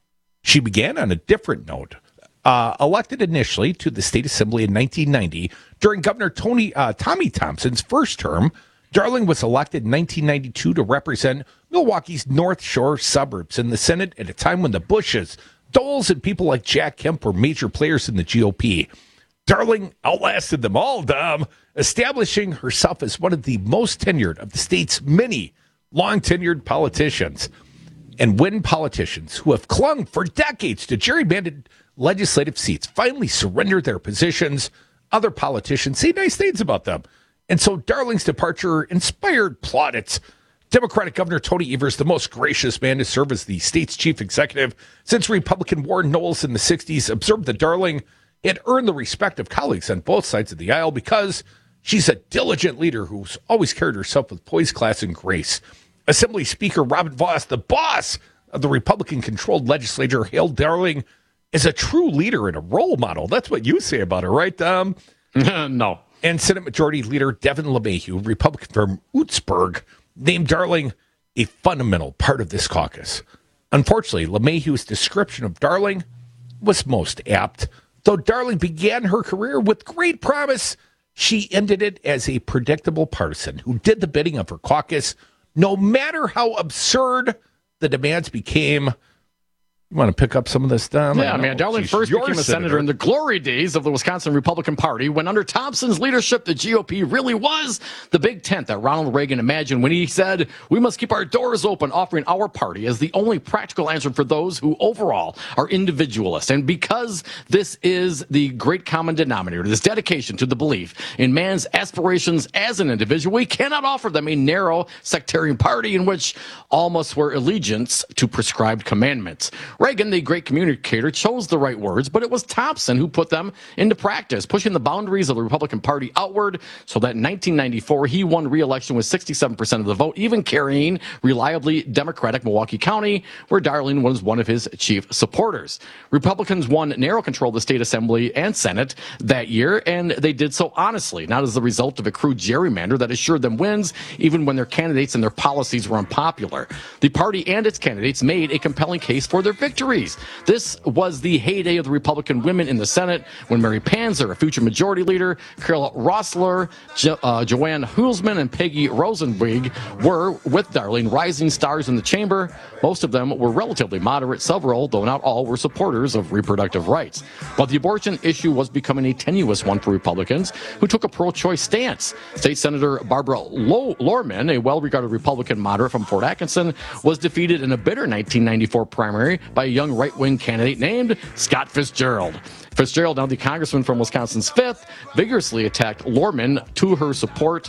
Speaker 17: She began on a different note. Elected initially to the State Assembly in 1990, during Governor Tommy Thompson's first term, Darling was elected in 1992 to represent Milwaukee's North Shore suburbs in the Senate at a time when the Bushes, Doles, and people like Jack Kemp were major players in the GOP. Darling outlasted them all, Dom, establishing herself as one of the most tenured of the state's many long-tenured politicians. And when politicians who have clung for decades to gerrymandered legislative seats finally surrender their positions, other politicians say nice things about them. And so Darling's departure inspired plaudits. Democratic Governor Tony Evers, the most gracious man to serve as the state's chief executive since Republican Warren Knowles in the 60s, observed that Darling had earned the respect of colleagues on both sides of the aisle because she's a diligent leader who's always carried herself with poise, class, and grace. Assembly Speaker Robin Vos, the boss of the Republican-controlled legislature, hailed Darling as a true leader and a role model. That's what you say about her, right, Dom?
Speaker 18: No.
Speaker 17: And Senate Majority Leader Devin LeMahieu, Republican from Oostburg, named Darling a fundamental part of this caucus. Unfortunately, LeMahieu's description of Darling was most apt. Though Darling began her career with great promise, she ended it as a predictable partisan who did the bidding of her caucus, no matter how absurd the demands became. You want to pick up some of this, Dom?
Speaker 18: Yeah, man. Darling first became a senator in the glory days of the Wisconsin Republican Party when under Thompson's leadership, the GOP really was the big tent that Ronald Reagan imagined when he said, we must keep our doors open, offering our party as the only practical answer for those who overall are individualists. And because this is the great common denominator, this dedication to the belief in man's aspirations as an individual, we cannot offer them a narrow sectarian party in which all must swear allegiance to prescribed commandments. Reagan, the great communicator, chose the right words, but it was Thompson who put them into practice, pushing the boundaries of the Republican Party outward so that in 1994 he won re-election with 67% of the vote, even carrying reliably Democratic Milwaukee County, where Darling was one of his chief supporters. Republicans won narrow control of the state assembly and Senate that year, and they did so honestly, not as the result of a crude gerrymander that assured them wins, even when their candidates and their policies were unpopular. The party and its candidates made a compelling case for their victories. This was the heyday of the Republican women in the Senate when Mary Panzer, a future majority leader, Carol Roessler, Joanne Hulsman, and Peggy Rosenwig were, with Darling, rising stars in the chamber. Most of them were relatively moderate. Several, though not all, were supporters of reproductive rights. But the abortion issue was becoming a tenuous one for Republicans who took a pro-choice stance. State Senator Barbara Lorman, a well-regarded Republican moderate from Fort Atkinson, was defeated in a bitter 1994 primary by a young right-wing candidate named Scott Fitzgerald. Fitzgerald, now the congressman from Wisconsin's 5th, vigorously attacked Lorman for her support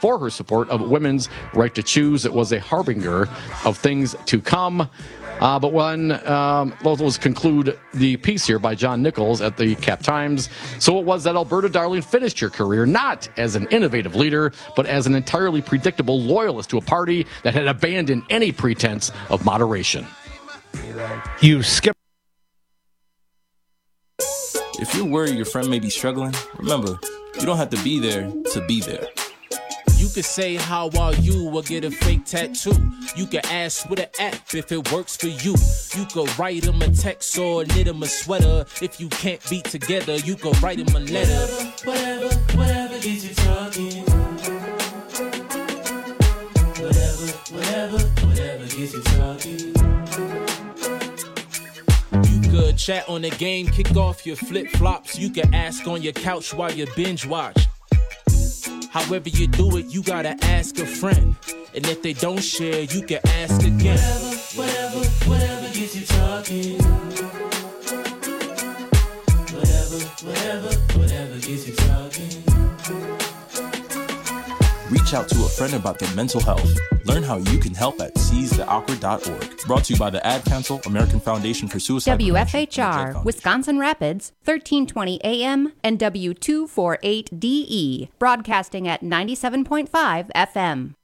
Speaker 18: of women's right to choose. It was a harbinger of things to come. But when let's conclude the piece here by John Nichols at the Cap Times. So it was that Alberta Darling finished her career not as an innovative leader, but as an entirely predictable loyalist to a party that had abandoned any pretense of moderation.
Speaker 17: You skip.
Speaker 1: If you're worried your friend may be struggling, remember, you don't have to be there to be there.
Speaker 5: You could say, how are you, or get a fake tattoo. You could ask with an app if it works for you. You could write him a text or knit him a sweater. If you can't be together, you could write him a letter. Whatever gets you talking. Whatever. gets you talking. You could chat on the game, kick off your flip-flops. You can ask on your couch while you binge watch. However you do it, you gotta ask a friend. And if they don't share, you can ask again. Whatever gets you talking. Whatever gets you talking.
Speaker 1: Reach out to a friend about their mental health. Learn how you can help at seizetheawkward.org. Brought to you by the Ad Council, American Foundation for Suicide
Speaker 6: WFHR, Wisconsin Rapids, 1320 AM and W248DE, broadcasting at 97.5 FM.